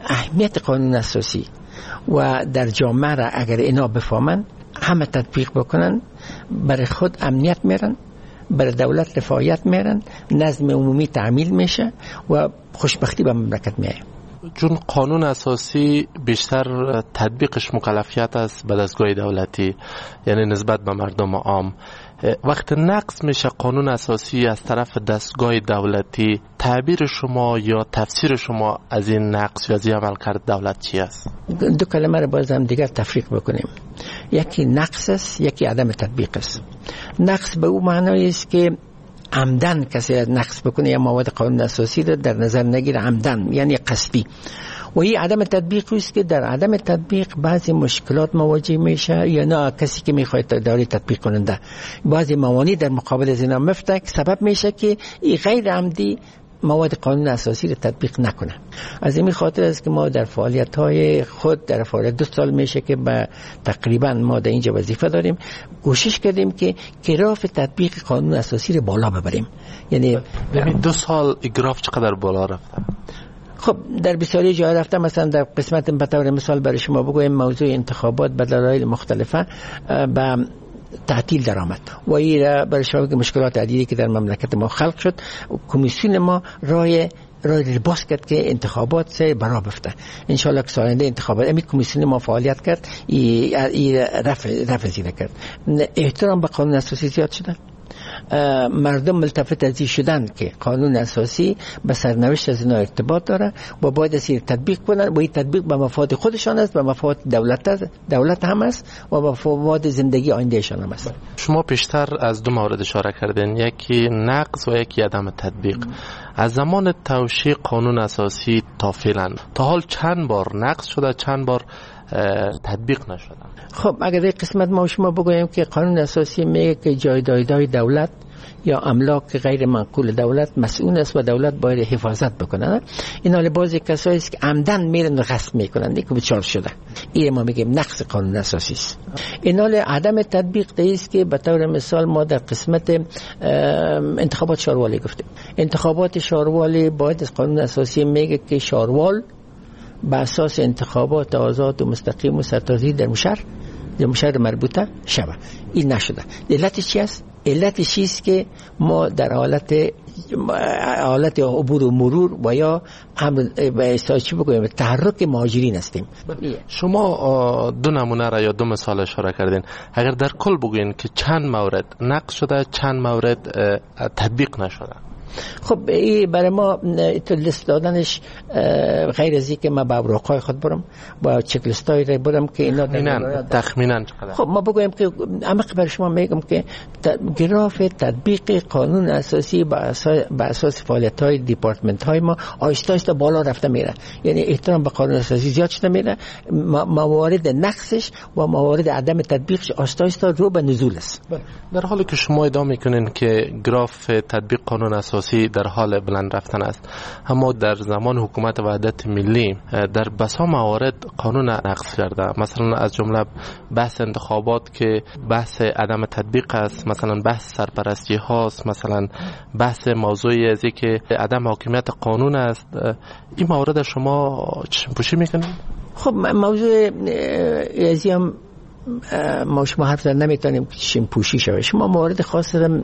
اهمیت قانون اساسی و در جامعه را اگر اینا بفهمن، همه تطبیق بکنن، برای خود امنیت میرن، برای دولت رفاهیت میرن، نظم عمومی تعمیل میشه و خوشبختی به مملکت میایه. چون قانون اساسی بیشتر تطبیقش مکلفیت است به دستگاه دولتی، یعنی نسبت به مردم عام. وقت نقض میشه قانون اساسی از طرف دستگاه دولتی، تعبیر شما یا تفسیر شما از این نقض یا از این عملکرد دولت چی است؟ دو کلمه رو باز هم دیگر تفریق بکنیم. یکی نقض است، یکی عدم تطبیق است. نقض به اون معنی است که عمدن کسی نقض بکنه یا مواد قانون اساسی رو در نظر نگیره، عمدن یعنی قصدی. و این عدم تطبیق است که در عدم تطبیق بعضی مشکلات مواجه میشه، یا نه کسی که میخواد داری تطبیق کننده بعضی موانع در مقابل از اینا مفته که سبب میشه که این غیر عمدی مواد قانون اساسی رو تطبیق نکنه. از این خاطر است که ما در فعالیت های خود در فعالیت دو سال میشه که به تقریبا ما در اینجا وظیفه داریم، کوشش کردیم که گراف تطبیق قانون اساسی رو بالا ببریم. یعنی دو سال گراف چقدر بالا رفته؟ خب در بسیاری جا رفتم. مثلا در قسمت به طور مثال برای شما بگویم موضوع انتخابات به دلایل مختلفه به تعطیل درآمد و این برای شما که مشکلات عدیدی که در مملکت ما خلق شد، کمیسیون ما رای رای باز کرد که انتخابات سه برا بفته. انشالله که سالنده انتخابات امی کمیسیون ما فعالیت کرد، این رفع رفع زیده کرد. احترام به قانون اساسی زیاد شده، مردم ملتفت از این شدن که قانون اساسی به سرنوشت از اینا ارتباط داره و باید از این تطبیق کنن و این تطبیق به مفاد خودشان است، به مفاد دولت دولت هم است و به مفاد زندگی آیندهشان هم است. شما پیشتر از دو مورد اشاره کردین، یکی نقض و یکی عدم تطبیق. از زمان توشیح قانون اساسی تا فعلا تا حال چند بار نقض شده، چند بار تطبیق نشده؟ خب اگر در قسمت ما شما بگویم که قانون اساسی میگه که جایدادهای دولت یا املاک غیر منقول دولت مسئول است و دولت باید حفاظت بکنه. این حال بعضی کسایی است که عمدن میرن و غصب میکنن، دیگه بچار شده. این ما میگیم نقض قانون اساسی است. این حال عدم تطبیق است که به طور مثال ما در قسمت انتخابات شاروالی گفتیم. انتخابات شاروالی باید از قانون اساسی میگه که شاروال به اساس انتخابات آزاد و مستقیم و سرتازی در مشهر در مشهر مربوطه شود. این نشده. علتش چی است؟ علتش چیست که ما در حالت حالت عبور و مرور و یا به اصطلاح چی بگویم تحرک مهاجرین هستیم. شما دو نمونه را یا دو مثال اشاره کردین. اگر در کل بگوین که چند مورد نقض شده، چند مورد تطبیق نشده؟ خب این برای ما تو لیست دادنش غیر از اینکه ما با اوراقای خود برم با چک لیستای را برم که اینا تخمینا تخمینا چقدر. خب ما بگویم که عمق برای شما میگم که گراف تطبیق قانون اساسی با اساس با اساس فعالیت‌های دیپارتمنت‌های ما آهسته آهسته بالا رفته میره. یعنی احترام به قانون اساسی زیاد شده میره، موارد نقصش و موارد عدم تطبیقش آهسته آهسته رو به نزول است. در حالی که شما ادعا میکنین که گراف تطبیق قانون اساسی در حال بلند رفتن است، اما در زمان حکومت وحدت ملی در بسا موارد قانون نقض کرده. مثلا از جمله بحث انتخابات که بحث عدم تطبیق است، مثلا بحث سرپرستی هاست، مثلا بحث موضوعی از که عدم حاکمیت قانون است. این موارد شما چشم پوشی میکنید؟ خب موضوع ازی هم ما شما حرف زدن نمیتونیم که چشم پوشی شود. شما موارد خاص را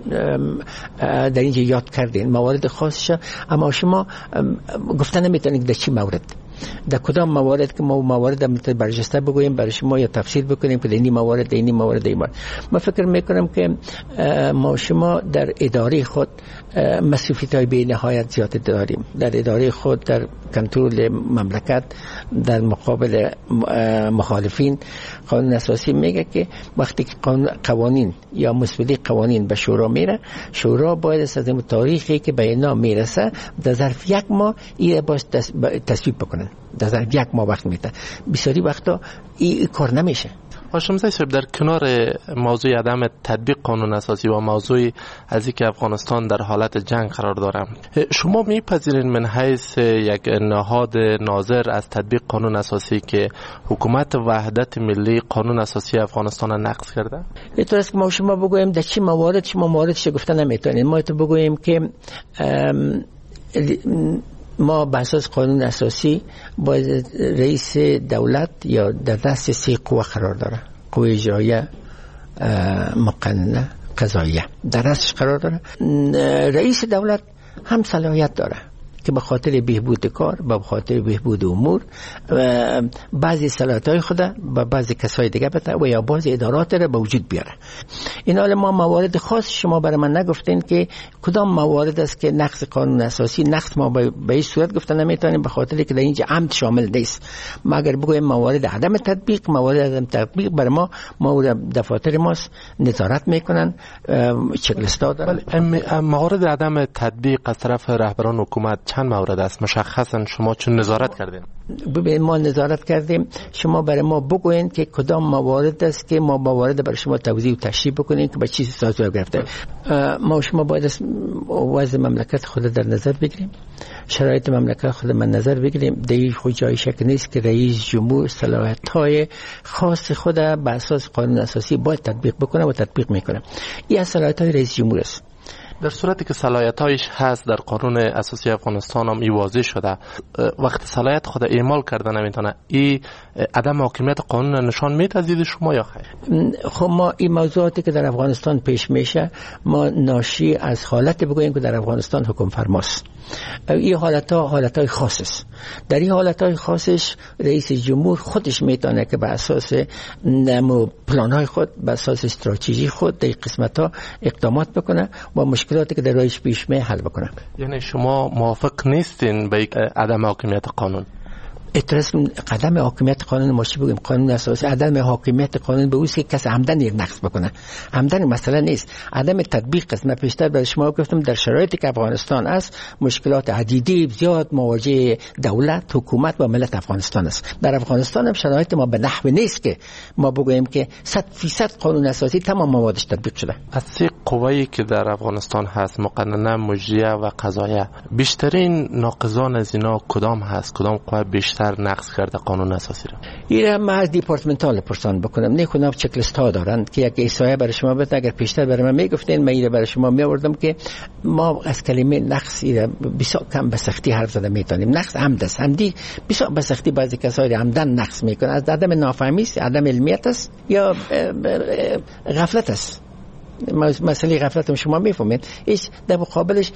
در اینجا یاد کردین، موارد خاصش، اما شما گفتن نمیتونید در چی مورد، در کدام موارد که ما موارد میتونیم برجسته بگوییم برای شما یا تفسیر بکنیم که اینی موارد اینی موارد این موارد. ما فکر میکنم که ما شما در اداره خود مسئولیت های بی نهایت زیاد داریم. در اداره خود در کنترل مملکت در مقابل مخالفین. قانون اساسی میگه که وقتی که قوانین یا مسئولی قوانین به شورا میره، شورا باید از اون تاریخی که به اینا میرسه در ظرف یک ماه این باید تصویب بکنن. در ظرف یک ماه وقت میده. بسیاری وقتا این کار نمیشه. هاشمزاده صاحب، در کنار موضوع عدم تطبیق قانون اساسی و موضوع از اینکه افغانستان در حالت جنگ قرار داره، شما میپذیرین من حیث یک نهاد ناظر از تطبیق قانون اساسی که حکومت وحدت ملی قانون اساسی افغانستان نقض کرده؟ اینطور است که ما شما بگوییم در چی موارد شما مواردش گفته نمیتونین. ما تو بگوییم که ما به اساس قانون اساسی باید رئیس دولت یا در دست سه قوه قرار داره: قوه اجراییه، مقننه، قضاییه در دستش قرار داره. رئیس دولت هم صلاحیت داره که به خاطر بهبود کار، به خاطر بهبود امور بعضی صلاحیت‌های خود به بعضی کسای دیگه بده و یا بعضی ادارات را به وجود بیاره. این حال ما موارد خاص شما برای من نگفتین که کدام موارد است که نقض قانون اساسی. نقض ما به این صورت گفتن نمیتونیم به خاطر که در اینجا عمد شامل نیست. ما اگر بگویم موارد عدم تطبیق، موارد عدم تطبیق برای ما موارد دفاتر ماست نظارت میکنن، چک لیستا دارن. موارد عدم تطبیق از طرف رهبران حکومت چند مورد است مشخصا شما چون نظارت کردین؟ ببین ما نظارت کردیم، شما برای ما بگوین که کدام موارد است که ما موارد برای شما توضیح و تشریح بکنیم که به چیز سازو گرفته. ما شما باید وضع مملکت خود در نظر بگیریم، شرایط مملکت خود من نظر بگیریم. دیگه خود جای شک نیست که رئیس جمهور صلاحیت‌های خاص خود به اساس قانون اساسی باید تطبیق بکنه و تطبیق میکنه. این صلاحیت‌های رئیس جمهور است. در صورتی که صلاحیت‌هایش هست در قانون اساسی افغانستان هم این واضح شده، وقت صلاحیت خود اعمال کرده نمیتونه، این عدم حاکمیت قانون نشان میده از دید شما یا خیر؟ خب ما این موضوعاتی که در افغانستان پیش میشه ما ناشی از حالت بگوییم که در افغانستان حکم فرماست. این حالت‌ها حالت‌های خاص است. در این حالت‌های خاصش رئیس جمهور خودش میتونه که به اساس نمو پلان‌های خود، به اساس استراتژی خود در قسمت‌ها اقدامات بکنه و مشکلاتی که در راهش پیش می حل بکنه. یعنی شما موافق نیستین به عدم حاکمیت قانون؟ اعتراض قدم حاکمیت قانون ما چی بگیم؟ قانون اساسی عدم حاکمیت قانون به اوست که کس عمدن یک نقض بکنه. عمدن مسئله نیست، عدم تطبیق است. من پیشتر برای شما گفتم در شرایطی که افغانستان است مشکلات عدیدی زیاد مواجه دولت، حکومت و ملت افغانستان است. در افغانستان هم شرایط ما به نحوی نیست که ما بگوییم که صد فیصد قانون اساسی تمام موادش تطبیق شده. از سه قوه‌ای که در افغانستان هست، مقننه، مجریه و قضاییه، بیشترین ناقضان از اینا کدام هست؟ کدام قوه بیشتر نقض کرده قانون اساسی را؟ این ما از دیپارتمنتال پرسان بکنم. نه خوناب چک لیست ها دارند که یک ایسایه برای شما بده. اگر پیشتر برای من میگفتین من این برای شما میآوردم که ما از کلمه نقض بسیار کم به سختی حرف زده میتونیم. نقض عمد است. عمدی بسیار به سختی بعضی کسایی عمدن نقض میکنن. از عدم نافهمی است، عدم علمیت است یا غفلت است. مسئله غفلت هم شما میفهمید. ایش در مقابلش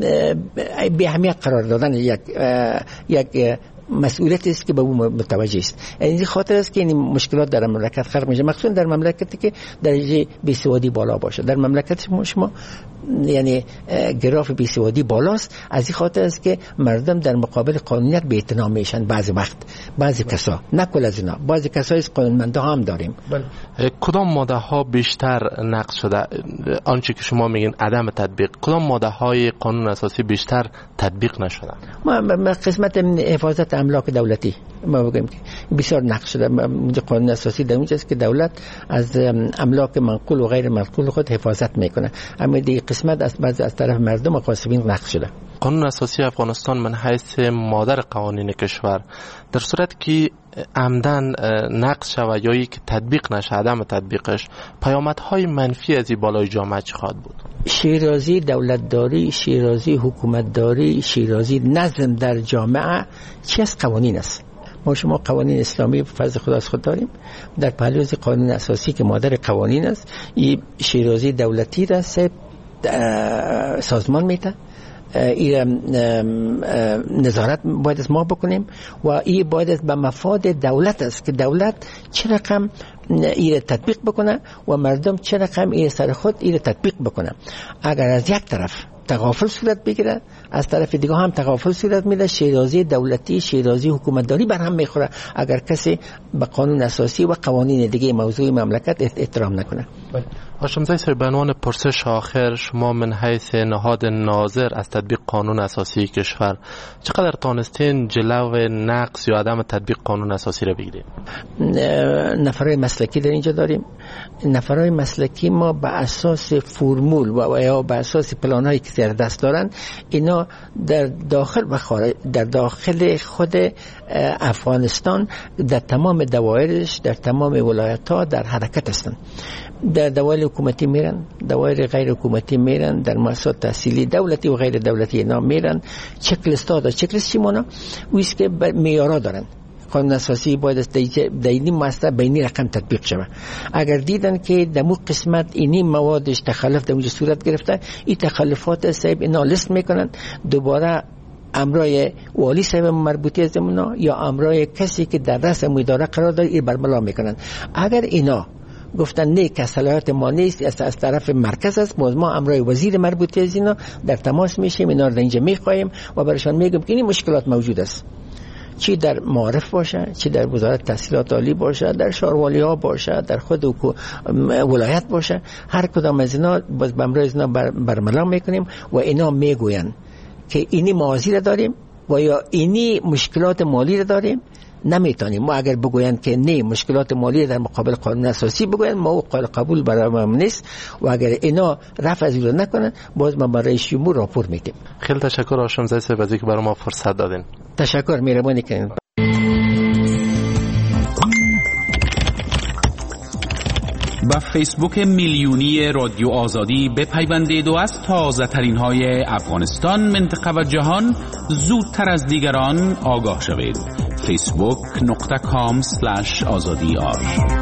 به اهمیت قرار دادن یک یک مسئولیت است که به اون متوجه است. این خاطر است که این مشکلات در مملکت خلق میشه، مخصوصا در مملکتی که درجه بیسوادی بالا باشه. در مملکت شما شما یعنی گراف بیسوادی بالاست. از این خاطر است که مردم در مقابل قانونیت بی‌اعتنا میشن. بعضی وقت بعضی کسا، نه کل از اینا، بعضی کسای قانونمندا هم داریم. کدام ماده ها بیشتر نقض شده؟ آنچه که شما میگین عدم تطبیق، کدام ماده های قانون اساسی بیشتر تطبیق نشده؟ ما قسمت حفاظت املاک دولتی ما بگیم که بسیار نقض شده. قانون اساسی در اونجاست که دولت از املاک منقول و غیر منقول خود حفاظت میکنه، اما دیگه قسمت از بعض از طرف مردم و قاسبین نقض شده. قانون اساسی افغانستان من حیث مادر قوانین کشور در صورت که عمدن نقض شود یا یک تطبیق نشه، عدم تطبیقش، پیامدهای منفی از این بالای جامعه چه خواهد بود؟ شیرازی دولتداری، شیرازی حکومتداری، شیرازی نظم در جامعه چی از قوانین است. ما شما قوانین اسلامی فرض خود از خود داریم، در پهلوی قانون اساسی که مادر قوانین است، این شیرازی دولتی را سه سازمان میده. این نظارت باید از ما بکنیم و این باید به مفاد دولت است که دولت چه رقم این تطبیق بکنه و مردم چه رقم این سر خود این تطبیق بکنه. اگر از یک طرف تغافل صورت بگیره، از طرف دیگه هم تغافل صورت میده. شیرازی دولتی، شیرازی حکومتداری بر هم میخوره اگر کسی به قانون اساسی و قوانین دیگه موضوع مملکت احترام نکنه. هاشمزاده صاحب، به عنوان پرسش آخر، شما من حیث نهاد ناظر از تطبیق قانون اساسی کشور چقدر تانستین جلو نقض یا عدم تطبیق قانون اساسی را بگیرید؟ نفرای مسلکی در اینجا داریم. نفرای مسلکی ما به اساس فرمول و یا به اساس پلان‌هایی که در دست دارن، اینا اینا در داخل و خارج، در داخل خود افغانستان در تمام دوایرش، در تمام ولایت ها در حرکت هستند. در دوائر حکومتی میرن، دوائر غیر حکومتی میرن، در مؤسسات تحصیلی دولتی و غیر دولتی اینا میرن. چک لیست ها، چک لیست چی مونه؟ ویست که معیارا دارن. قانون اساسی باید است در این مؤسسه بینی رقم تطبیق شود. اگر دیدن که در مو قسمت اینی موادش تخلف در اونجا صورت گرفته، این تخلفات صاحب اینا لیست میکنن، دوباره امرای والی صاحب مربوطی از اونا یا امرای کسی که در رأس اداره قرار داره این برملا میکنن. اگر اینا گفتن نه که صلاحیت ما نیست، از طرف مرکز است، باز ما امرای وزیر مربوطه از اینا در تماس میشیم، اینا رو در اینجا میخوایم و برایشان میگم که این مشکلات موجود است، چی در معارف باشه، چی در وزارت تحصیلات عالی باشه، در شاروالی ها باشه، در خود ولایت باشه، هر کدام از اینا باز به امرای اینا بر برملا میکنیم و اینا میگوین که اینی موازی داریم و یا اینی مشکلات مالی داریم. نمیتونیم ما اگر بگوین که نه مشکلات مالی در مقابل قانون اساسی بگوین، ما قابل قبول برای ما نیست و اگر اینا رفع از اون نکنن باز ما برای شما راپور میدیم. خیلی تشکر هاشمزاده صاحب از اینکه برای ما فرصت دادین. تشکر، مهربانی کردین. با فیسبوک میلیونی رادیو آزادی بپیوندید و از تازه ترین های افغانستان، منطقه و جهان زودتر از دیگران آگاه شوید. فیسبوک نقطه کام سلش آزادی آر